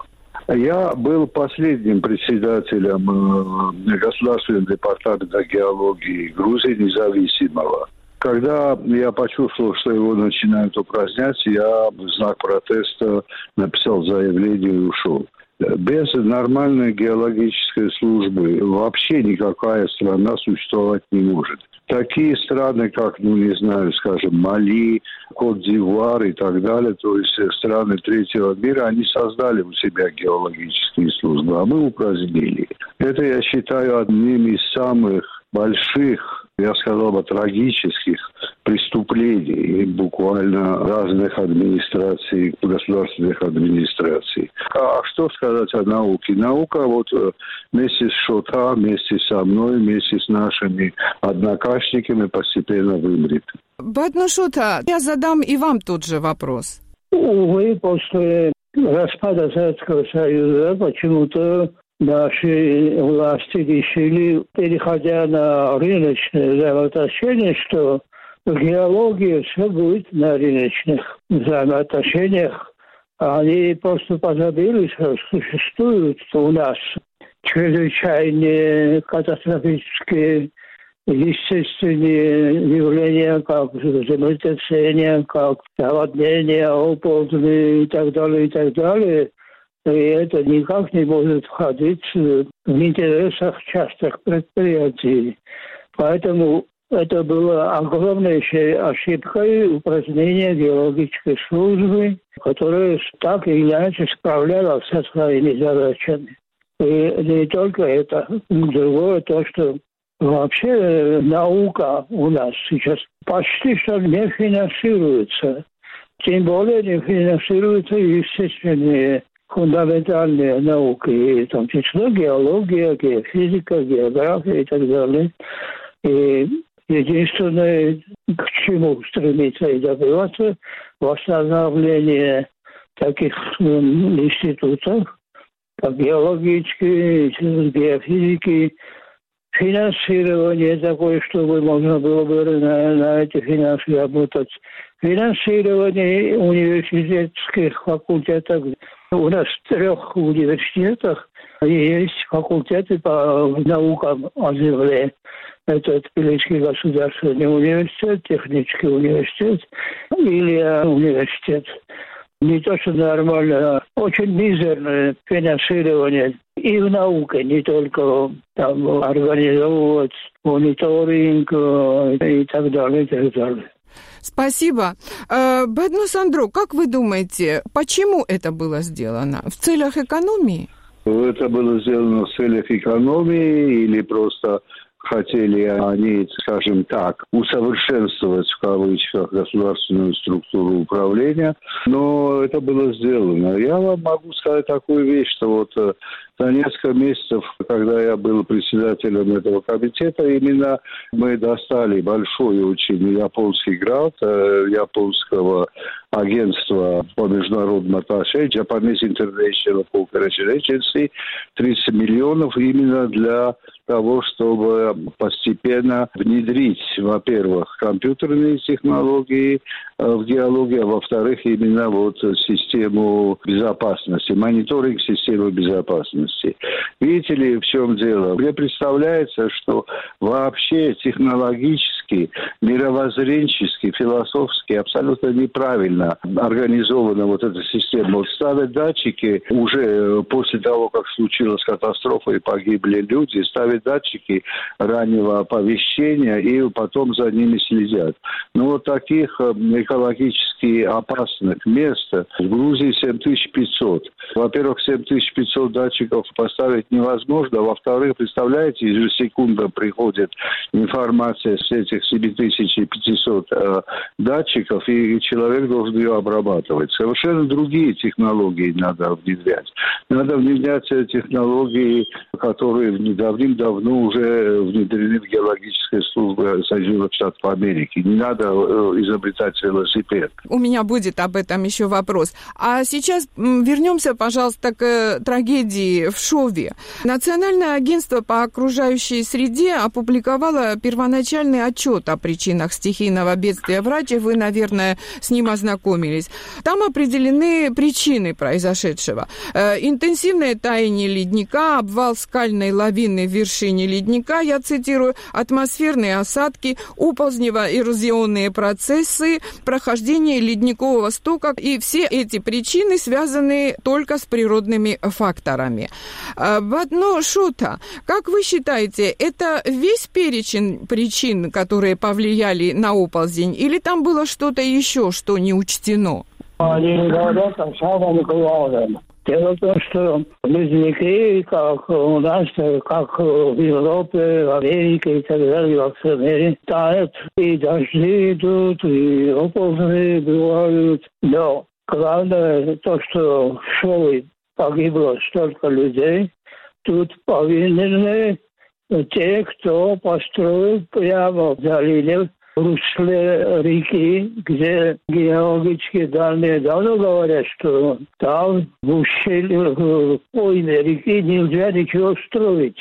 Speaker 14: Я был последним председателем Государственного департамента геологии Грузии независимого. Когда я почувствовал, что его начинают упразднять, я в знак протеста написал заявление и ушел. Без нормальной геологической службы вообще никакая страна существовать не может. Такие страны, как, ну, не знаю, скажем, Мали, Кот-д'Ивуар и так далее, то есть страны третьего мира, они создали у себя геологические службы, а мы упразднили. Это, я считаю, одним из самых больших, я сказал бы, трагических преступлений буквально разных администраций, государственных администраций. А что сказать о науке? Наука вот вместе с Шота, вместе со мной, вместе с нашими однокашниками постепенно вымрет.
Speaker 1: Бадно Шота, я задам и вам тот же вопрос.
Speaker 15: Увы, после распада Советского Союза почему-то наши власти решили, переходя на рыночное взаимоотношение, что геология все будет на рыночных взаимоотношениях. Они просто позабыли, что существуют у нас чрезвычайные катастрофические естественные явления, как землетрясения, как наводнения, оползни и так далее, и так далее. И это никак не может входить в интересах частных предприятий. Поэтому это было огромнейшей ошибкой упразднения геологической службы, которая так или иначе справлялась со своими задачами. И не только это, другое то, что вообще наука у нас сейчас почти что не финансируется. Тем более не финансируются естественные фундаментальные науки, в том числе геология, геофизика, география и так далее. И единственное, к чему стремиться и добиваться, восстановление таких институтов, как геологические, геофизики, финансирование такое, чтобы можно было бы на, на эти финансы работать. Финансирование университетских факультетов. У нас в трех университетах есть факультеты по наукам о земле. Это Тбилисский государственный университет, технический университет или университет. Не то, что нормально, а очень мизерное финансирование и в науке, не только там организовывать мониторинг и так далее, и так далее.
Speaker 1: Спасибо. Баднус Андро, как вы думаете, почему это было сделано? В целях экономии?
Speaker 14: Это было сделано в целях экономии или просто хотели они, скажем так, усовершенствовать в кавычках государственную структуру управления, но это было сделано. Я вам могу сказать такую вещь, что вот за несколько месяцев, когда я был председателем этого комитета, именно мы достали большой очень японский грант японского агентство по международному атташе, Japanese International Cooperation Agency, тридцать миллионов именно для того, чтобы постепенно внедрить, во-первых, компьютерные технологии в геологии, а во-вторых, именно вот систему безопасности, мониторинг системы безопасности. Видите ли, в чем дело? Мне представляется, что вообще технологически, мировоззренчески, философски абсолютно неправильно организована вот эта система. Вот ставят датчики уже после того, как случилась катастрофа и погибли люди, ставят датчики раннего оповещения и потом за ними следят. Но вот таких экологически опасных мест в Грузии семь тысяч пятьсот. Во-первых, семь тысяч пятьсот датчиков поставить невозможно. Во-вторых, представляете, ежесекундно приходит информация с этих семь тысяч пятьсот э, датчиков, и человек должен ее обрабатывать. Совершенно другие технологии надо внедрять. Надо внедрять технологии, которые давным-давно уже внедрены в геологической службе Соединенных Штатов Америки. Не надо изобретать велосипед.
Speaker 1: У меня будет об этом еще вопрос. А сейчас вернемся, пожалуйста, к трагедии в Шове. Национальное агентство по окружающей среде опубликовало первоначальный отчет о причинах стихийного бедствия в Раче. Вы, наверное, с ним ознакомились. Там определены причины произошедшего. Интенсивное таяние ледника, обвал скальной лавины в вершине ледника, я цитирую, атмосферные осадки, оползнево-эрозионные процессы, прохождение ледникового стока. И все эти причины связаны только с природными факторами. Бадно Шута, как вы считаете, это весь перечень причин, которые повлияли на оползень, или там было что-то еще, что не учтено?
Speaker 15: Дело в том, что ледники, как у нас, как в Европе, в Америке и так далее, во всем мире, тают, и дожди идут, и оползни бывают. Но главное то, что в Шове погибло столько людей, тут повинны те, кто построил прямо в долине, в русле реки, где геологические данные давно говорят, что там в ущелье, в пойме реки нельзя ничего строить.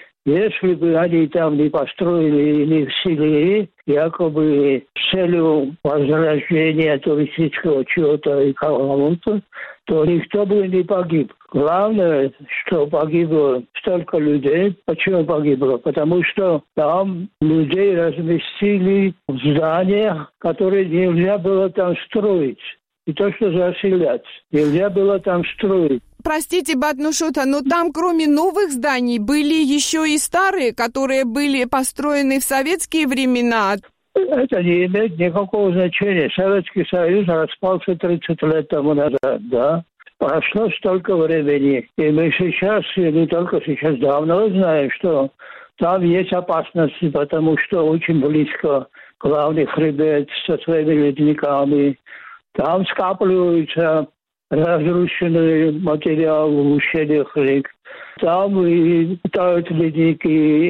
Speaker 15: Если бы они там не построили и не вселили, якобы с целью возрождения туристического чего-то и кого-то, то никто бы не погиб. Главное, что погибло столько людей. Почему погибло? Потому что там людей разместили в зданиях, которые нельзя было там строить. И то, что заселять. Нельзя было там строить.
Speaker 1: Простите, Батнушута, но там кроме новых зданий были еще и старые, которые были построены в советские времена.
Speaker 15: Это не имеет никакого значения. Советский Союз распался тридцать лет тому назад, да. Прошло столько времени. И мы сейчас, и не только сейчас, давно знаем, что там есть опасности, потому что очень близко главный хребет со своими ледниками. Там скапливаются разрушенный материал в ущельях рек. Там и тают ледники,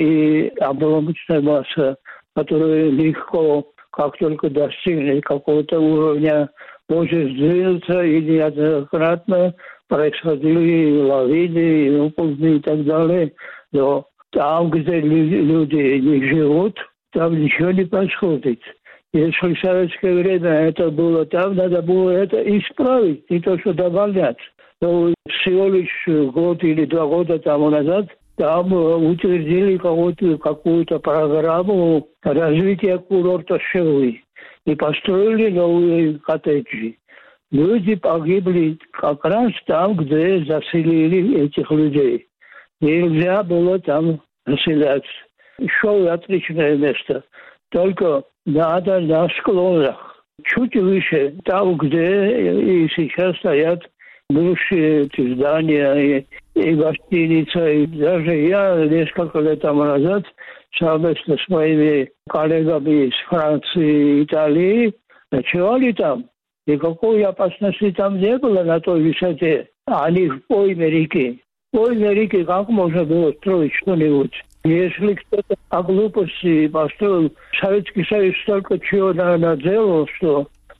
Speaker 15: и обломочная масса, которая легко, как только достигнет какого-то уровня, может сдвинуться, и неоднократно происходили лавины, и оползни и так далее. Но там, где люди не живут, там ничего не происходит. Если в советское время это было там, надо было это исправить, не то что добавлять. Но всего лишь год или два года тому назад там утвердили какую-то, какую-то программу развития курорта Шевы и построили новые коттеджи. Люди погибли как раз там, где заселили этих людей. Нельзя было там заселяться. Шевы отличное место. Только надо на склонах, чуть выше, там, где и сейчас стоят бывшие эти здания и, и гостиница. И даже я несколько лет тому назад совместно с моими коллегами из Франции и Италии ночевали там. Никакой опасности там не было на той высоте. Они в пойме реки. В пойме реки как можно было строить что-нибудь? Если кто-то о глупости построил, Советский Союз столько чего наделал, что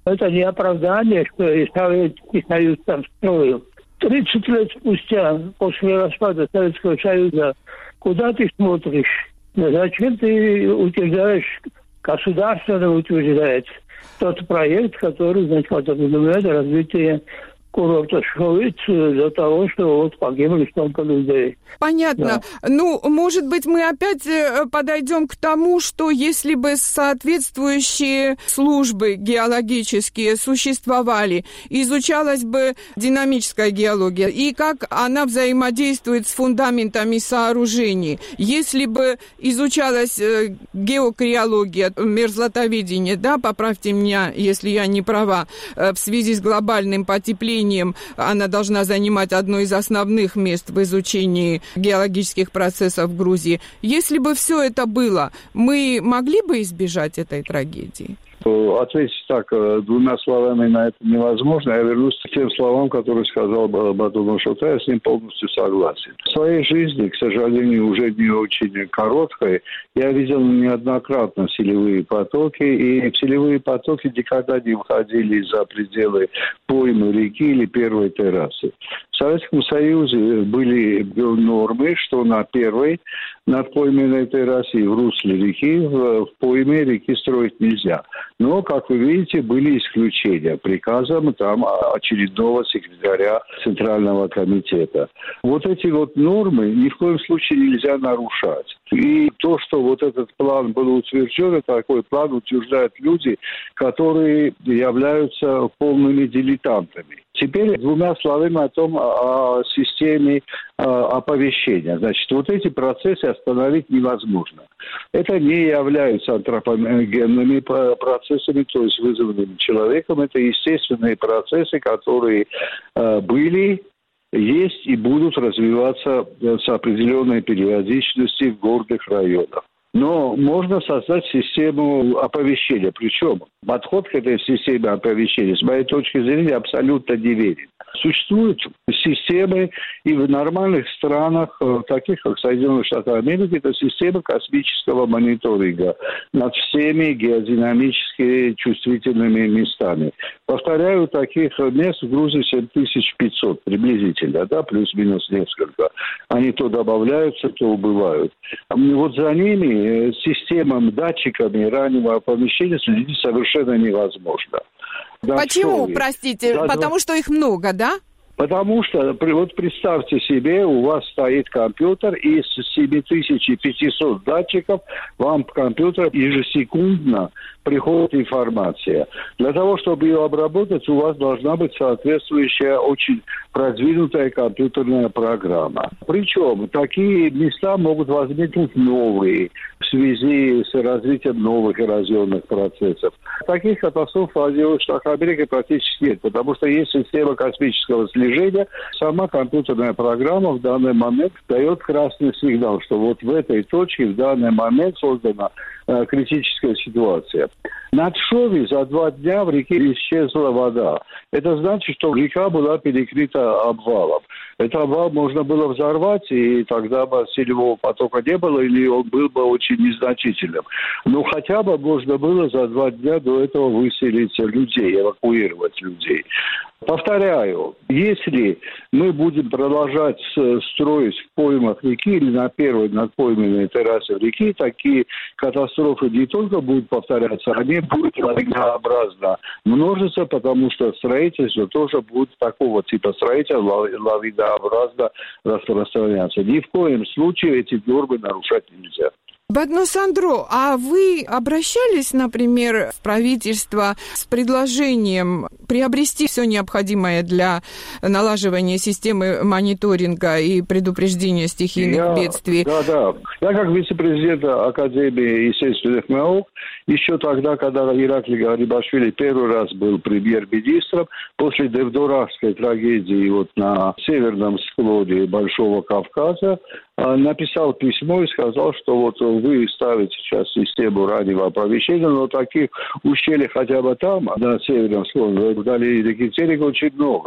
Speaker 15: Это не оправдание, что и Советский Союз там строил. тридцать лет спустя, после распада Советского Союза, куда ты смотришь? Зачем ты утверждаешь, государственно утверждает тот проект, который, значит, подразумевает развитие курорта Шовиц для того, что вот погибли столько людей.
Speaker 1: Понятно. Да. Ну, может быть, мы опять подойдем к тому, что если бы соответствующие службы геологические существовали, изучалась бы динамическая геология и как она взаимодействует с фундаментами сооружений. Если бы изучалась геокриология, мерзлотоведение, да, поправьте меня, если я не права, в связи с глобальным потеплением, она должна занимать одно из основных мест в изучении геологических процессов в Грузии. Если бы все это было, мы могли бы избежать этой трагедии?
Speaker 14: Ответить так двумя словами на это невозможно. Я вернусь к тем словам, которые сказал Бату Шота, я с ним полностью согласен. В своей жизни, к сожалению, уже не очень короткой, я видел неоднократно селевые потоки, и селевые потоки никогда не выходили за пределы поймы реки или первой террасы. В Советском Союзе были нормы, что на первой надпойменной террасе и в русле реки, в пойме реки строить нельзя. Но, как вы видите, были исключения приказом там очередного секретаря Центрального комитета. Вот эти вот нормы ни в коем случае нельзя нарушать. И то, что вот этот план был утвержден, такой план утверждают люди, которые являются полными дилетантами. Теперь двумя словами о том, о системе оповещения. Значит, вот эти процессы остановить невозможно. Это не являются антропогенными процессами, то есть вызванными человеком. Это естественные процессы, которые были, есть и будут развиваться с определенной периодичностью в горных районах. Но можно создать систему оповещения. Причем подход к этой системе оповещения, с моей точки зрения, абсолютно неверен. Существуют системы и в нормальных странах, таких как Соединенные Штаты Америки, это система космического мониторинга над всеми геодинамически чувствительными местами. Повторяю, таких мест в Грузии семь тысяч пятьсот приблизительно, да, плюс-минус несколько. Они то добавляются, то убывают. Вот за ними системам, датчиками раннего оповещения следить совершенно невозможно.
Speaker 1: Почему, да, простите? Да, Потому да. что их много, да?
Speaker 14: Потому что, вот представьте себе, у вас стоит компьютер, и из семь тысяч пятьсот датчиков вам в компьютер ежесекундно приходит информация. Для того, чтобы ее обработать, у вас должна быть соответствующая очень продвинутая компьютерная программа. Причем такие места могут возникнуть новые в связи с развитием новых эрозионных процессов. Таких катастроф в Соединенных Штатах Америки практически нет, потому что есть система космического слежения. Сама компьютерная программа в данный момент дает красный сигнал, что вот в этой точке в данный момент создана э, критическая ситуация. Над Шови за два дня в реке исчезла вода. Это значит, что река была перекрыта обвалом. Этот обвал можно было взорвать, и тогда бы селевого потока не было, или он был бы очень незначительным. Но хотя бы можно было за два дня до этого выселить людей, эвакуировать людей. Повторяю, если мы будем продолжать строить в поймах реки или на первой надпойменной террасе реки, такие катастрофы не только будут повторяться, они будут лавинообразно множиться, потому что строительство тоже будет такого типа строительства лавинообразно распространяться. Ни в коем случае эти нормы нарушать нельзя.
Speaker 1: Батну Сандро, а вы обращались, например, в правительство с предложением приобрести все необходимое для налаживания системы мониторинга и предупреждения стихийных я, бедствий?
Speaker 14: Да, да. Я как вице-президент Академии естественных наук, еще тогда, когда Ираклий Гарибашвили первый раз был премьер-министром, после Девдоравской трагедии вот на северном склоне Большого Кавказа, написал письмо и сказал, что вот вы ставите сейчас систему раннего оповещения, но таких ущелий хотя бы там, на северном склоне, вдали реки Терек, очень много.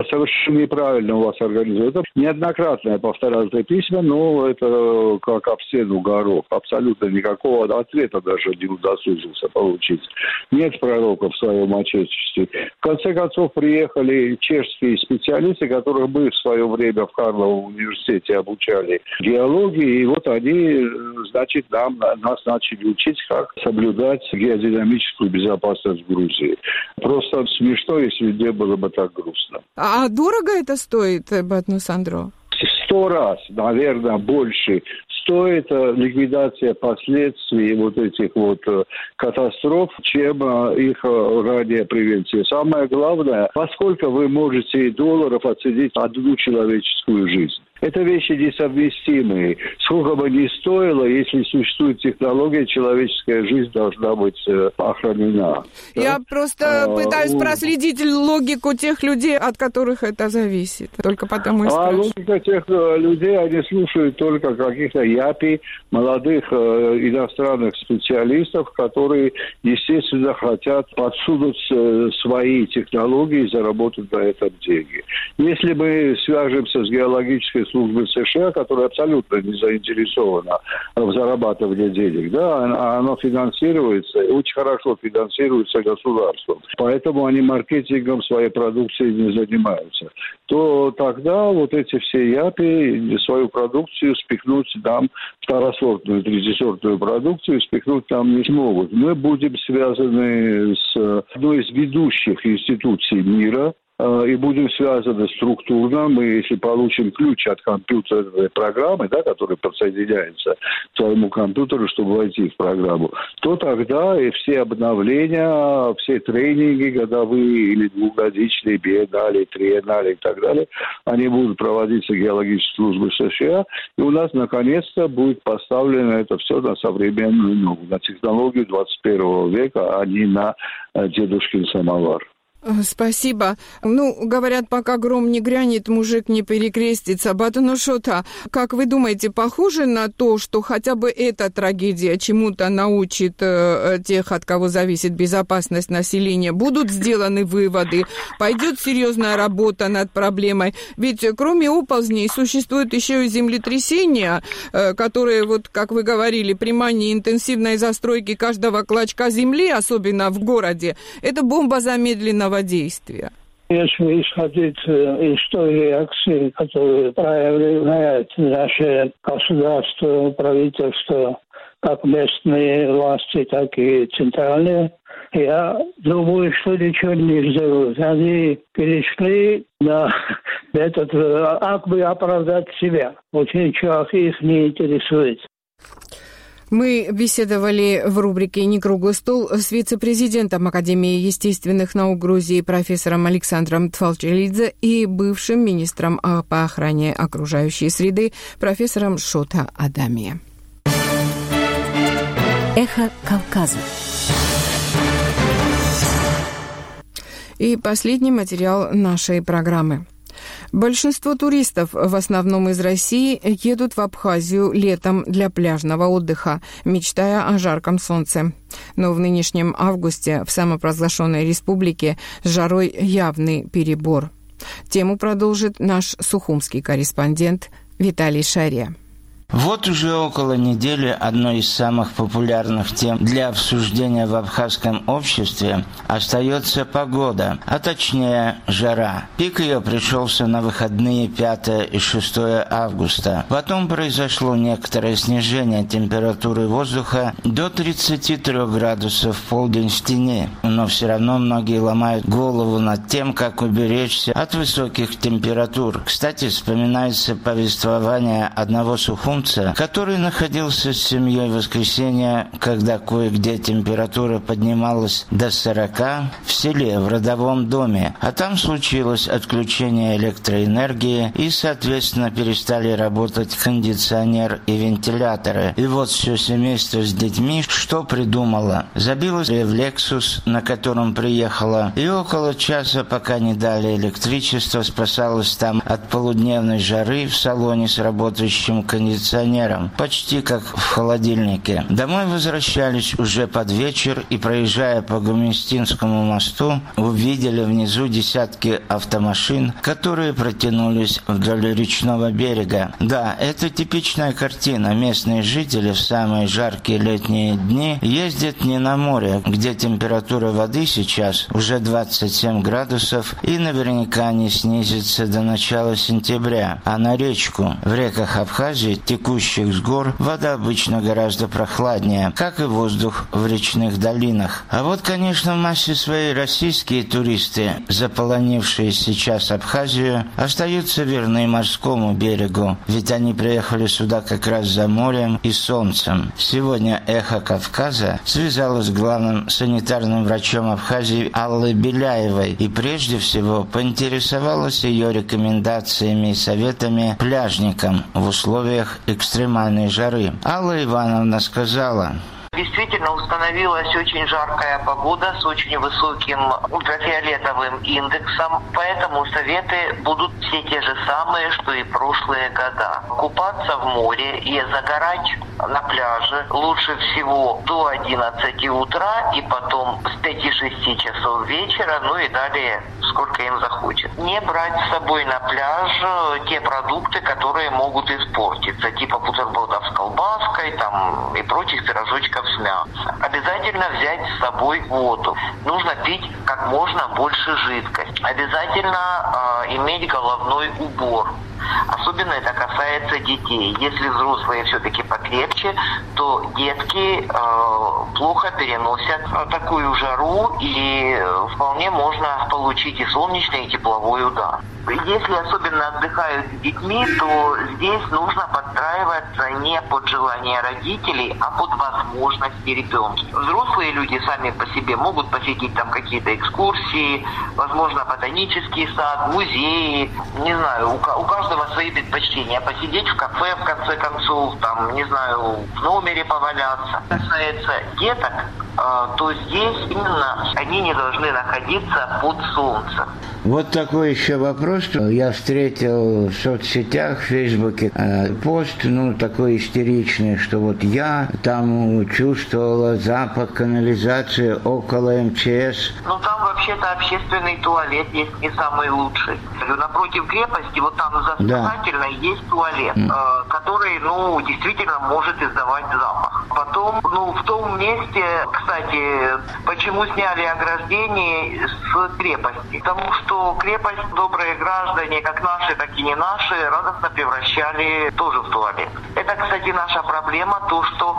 Speaker 14: Совершенно неправильно у вас организовано. Это неоднократно я повторял это письма, но это как об стену горох. Абсолютно никакого ответа даже не удосужился получить. Нет пророка в своем отечестве. В конце концов, приехали чешские специалисты, которых мы в свое время в Карловом университете обучали геологии, и вот они, значит, нам, нас начали учить, как соблюдать геодинамическую безопасность в Грузии. Просто смешно, если не было бы так грустно.
Speaker 1: А дорого это стоит, Батну Сандро?
Speaker 14: Сто раз, наверное, больше стоит ликвидация последствий вот этих вот катастроф, чем их ранняя превенция. Самое главное, поскольку вы можете долларов оценить одну человеческую жизнь. Это вещи несовместимые. Сколько бы ни стоило, если существует технология, человеческая жизнь должна быть охранена.
Speaker 1: Я
Speaker 14: да?
Speaker 1: просто а, пытаюсь у... проследить логику тех людей, от которых это зависит. Только потому и
Speaker 14: А
Speaker 1: спрашиваю.
Speaker 14: логика тех людей, они слушают только каких-то япи, молодых э, иностранных специалистов, которые, естественно, хотят подсунуть э, свои технологии и заработать на этом деньги. Если мы свяжемся с геологической службы США, которая абсолютно не заинтересована в зарабатывании денег, да, оно финансируется, очень хорошо финансируется государством, поэтому они маркетингом своей продукции не занимаются, то тогда вот эти все япи свою продукцию спихнуть нам, второсортную, третьесортную продукцию спихнуть нам не смогут. Мы будем связаны с одной из ведущих институций мира, и будем связаны структурно. Мы, если получим ключ от компьютерной программы, да, который подсоединяется к своему компьютеру, чтобы войти в программу, то тогда и все обновления, все тренинги годовые или двухгодичные, биеннале, триеннале и так далее, они будут проводиться геологической службой США, и у нас наконец-то будет поставлено это все на современную ногу, на технологию двадцать первого века, а не на дедушкин самовар.
Speaker 1: Спасибо. Ну, говорят, пока гром не грянет, мужик не перекрестится. Батну Шота, как вы думаете, похоже на то, что хотя бы эта трагедия чему-то научит э, тех, от кого зависит безопасность населения? Будут сделаны выводы? Пойдет серьезная работа над проблемой? Ведь кроме оползней существуют еще и землетрясения, э, которые, вот как вы говорили, при мании интенсивной застройки каждого клочка земли, особенно в городе, это бомба замедленного действия.
Speaker 15: Если исходить из той реакции, которую проявляет наше государство, правительство, как местные власти, так и центральные, я думаю, что ничего не сделают. Они перешли на этот акт, бы оправдать себя. Вот ничего их не интересует.
Speaker 1: Мы беседовали в рубрике «Не круглый стол» с вице-президентом Академии естественных наук Грузии профессором Александром Тфалчелидзе и бывшим министром по охране окружающей среды профессором Шота Адамия.
Speaker 13: Эхо Кавказа.
Speaker 1: И последний материал нашей программы. Большинство туристов, в основном из России, едут в Абхазию летом для пляжного отдыха, мечтая о жарком солнце. Но в нынешнем августе в самопровозглашенной республике с жарой явный перебор. Тему продолжит наш сухумский корреспондент Виталий Шария.
Speaker 16: Вот уже около недели одной из самых популярных тем для обсуждения в абхазском обществе остается погода, а точнее жара. Пик ее пришелся на выходные пятое и шестое августа. Потом произошло некоторое снижение температуры воздуха до тридцати трёх градусов в полдень в тени. Но все равно многие ломают голову над тем, как уберечься от высоких температур. Кстати, вспоминается повествование одного сухумца, который находился с семьей в воскресенье, когда кое-где температура поднималась до сорока в селе, в родовом доме, а там случилось отключение электроэнергии и, соответственно, перестали работать кондиционер и вентиляторы. И вот все семейство с детьми что придумало? Забилось в Lexus, на котором приехала, и около часа, пока не дали электричество, спасалось там от полудневной жары в салоне с работающим кондиционером кондиционером, почти как в холодильнике. Домой возвращались уже под вечер и, проезжая по Гоместинскому мосту, увидели внизу десятки автомашин, которые протянулись вдоль речного берега. Да, это типичная картина. Местные жители в самые жаркие летние дни ездят не на море, где температура воды сейчас уже двадцать семь градусов и наверняка не снизится до начала сентября, а на речку. В реках Абхазии, текущих с гор, вода обычно гораздо прохладнее, как и воздух в речных долинах. А вот, конечно, в массе своей российские туристы, заполонившие сейчас Абхазию, остаются верны морскому берегу, ведь они приехали сюда как раз за морем и солнцем. Сегодня «Эхо Кавказа» связалось с главным санитарным врачом Абхазии Аллой Беляевой и прежде всего поинтересовалась ее рекомендациями и советами пляжникам в условиях экстремальной жары. Алла Ивановна сказала:
Speaker 17: Действительно установилась очень жаркая погода с очень высоким ультрафиолетовым индексом, поэтому советы будут все те же самые, что и прошлые года. Купаться в море и загорать на пляже лучше всего до одиннадцати утра и потом с пяти-шести часов вечера, ну и далее сколько им захочет. Не брать с собой на пляж те продукты, которые могут испортиться, типа бутербродов с колбаской там, и прочих пирожочков с мясом. Обязательно взять с собой воду. Нужно пить как можно больше жидкости. Обязательно э, иметь головной убор. Особенно это касается детей. Если взрослые все-таки покрепче, то детки э, плохо переносят такую жару, и вполне можно получить и солнечный, и тепловой удар. Если особенно отдыхают с детьми, то здесь нужно подстраиваться не под желание родителей, а под возможности ребенка. Взрослые люди сами по себе могут посетить там какие-то экскурсии, возможно, ботанический сад, музеи, не знаю, у, у каждого свои предпочтения. Посидеть в кафе, в конце концов, там, не знаю, в номере поваляться. Что касается деток, э, то здесь именно они не должны находиться под солнцем.
Speaker 16: Вот такой еще вопрос. Я встретил в соцсетях, в Фейсбуке э, пост, ну, такой истеричный, что вот я там чувствовала запах канализации около эм че эс.
Speaker 17: Ну, там вообще-то общественный туалет есть не самый лучший. Напротив крепости, вот там за вспомогательной да. есть туалет, mm. э, который, ну, действительно может издавать запах. Потом, ну, в том месте, кстати, почему сняли ограждение с крепости? Потому что крепость добрые граждане, как наши, так и не наши, радостно превращали тоже в туалет. Это, кстати, наша проблема, то, что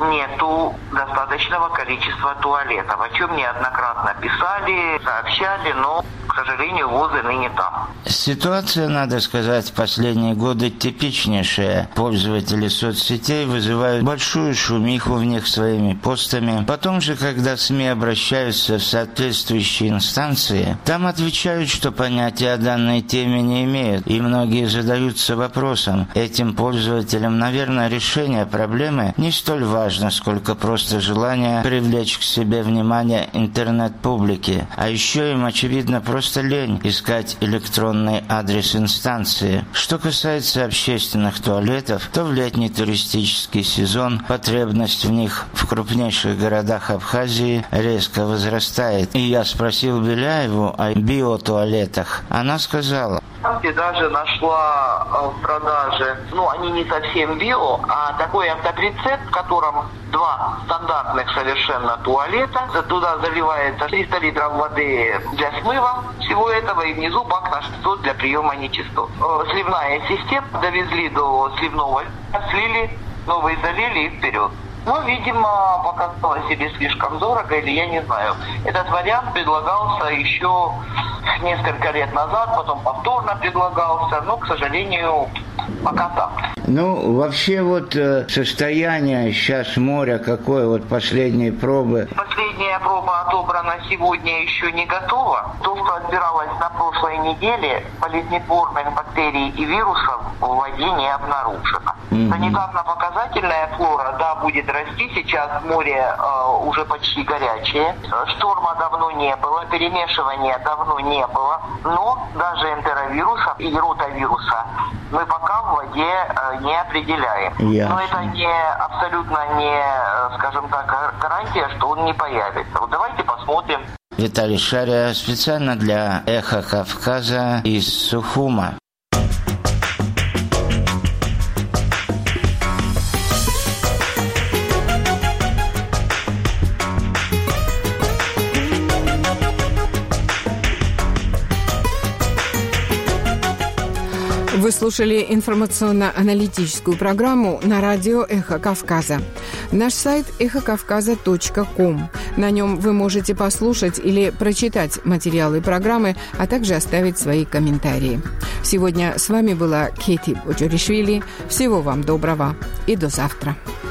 Speaker 17: нету достаточного количества туалетов, о чем неоднократно писали, сообщали, но, к сожалению, ВОЗы ныне там.
Speaker 16: Ситуация, надо сказать, в последние годы типичнейшая. Пользователи соцсетей вызывают большую шумиху в них своими постами. Потом же, когда СМИ обращаются в соответствующие инстанции, там отвечают, что понятия о данной теме не имеют. И многие задаются вопросом: этим пользователям, наверное, решение проблемы не столь важно, сколько просто желание привлечь к себе внимание интернет-публики. А еще им, очевидно, просто лень искать электронный адрес инстанции. Что касается общественных туалетов, то в летний туристический сезон потребность в них в крупнейших городах Абхазии резко возрастает. И я спросил Беляеву о биотуалетах. Она сказала:
Speaker 17: и даже нашла в продаже, ну, они не совсем био, а такой автоприцеп, в котором два стандартных совершенно туалета. Туда заливается триста литров воды для смыва всего этого, и внизу бак на шестьсот для приема нечистот. Сливная система, довезли до сливного, слили, новый залили и вперед. Но, видимо, показалось себе слишком дорого, или я не знаю. Этот вариант предлагался еще несколько лет назад, потом повторно предлагался, но, к сожалению, пока так.
Speaker 16: Ну, вообще вот э, состояние сейчас моря какое, вот последние пробы?
Speaker 17: Последняя проба отобрана сегодня, еще не готова. То, что отбиралось на прошлой неделе, болезнетворных бактерий и вирусов в воде не обнаружено. Mm-hmm. Санитарно-показательная флора, да, будет расти. Сейчас море э, уже почти горячее. Шторма давно не было, перемешивания давно не было. Но даже энтеровируса и ротавируса мы пока в воде не определяем.
Speaker 16: Ясно.
Speaker 17: Но это не абсолютно не, скажем так, гарантия, что он не появится. Вот давайте посмотрим.
Speaker 16: Виталий Шария специально для «Эхо Кавказа» из Сухума.
Speaker 1: Вы слушали информационно-аналитическую программу на радио «Эхо Кавказа». Наш сайт эхо кавказа точка ком. На нем вы можете послушать или прочитать материалы программы, а также оставить свои комментарии. Сегодня с вами была Кэти Боджоришвили. Всего вам доброго и до завтра.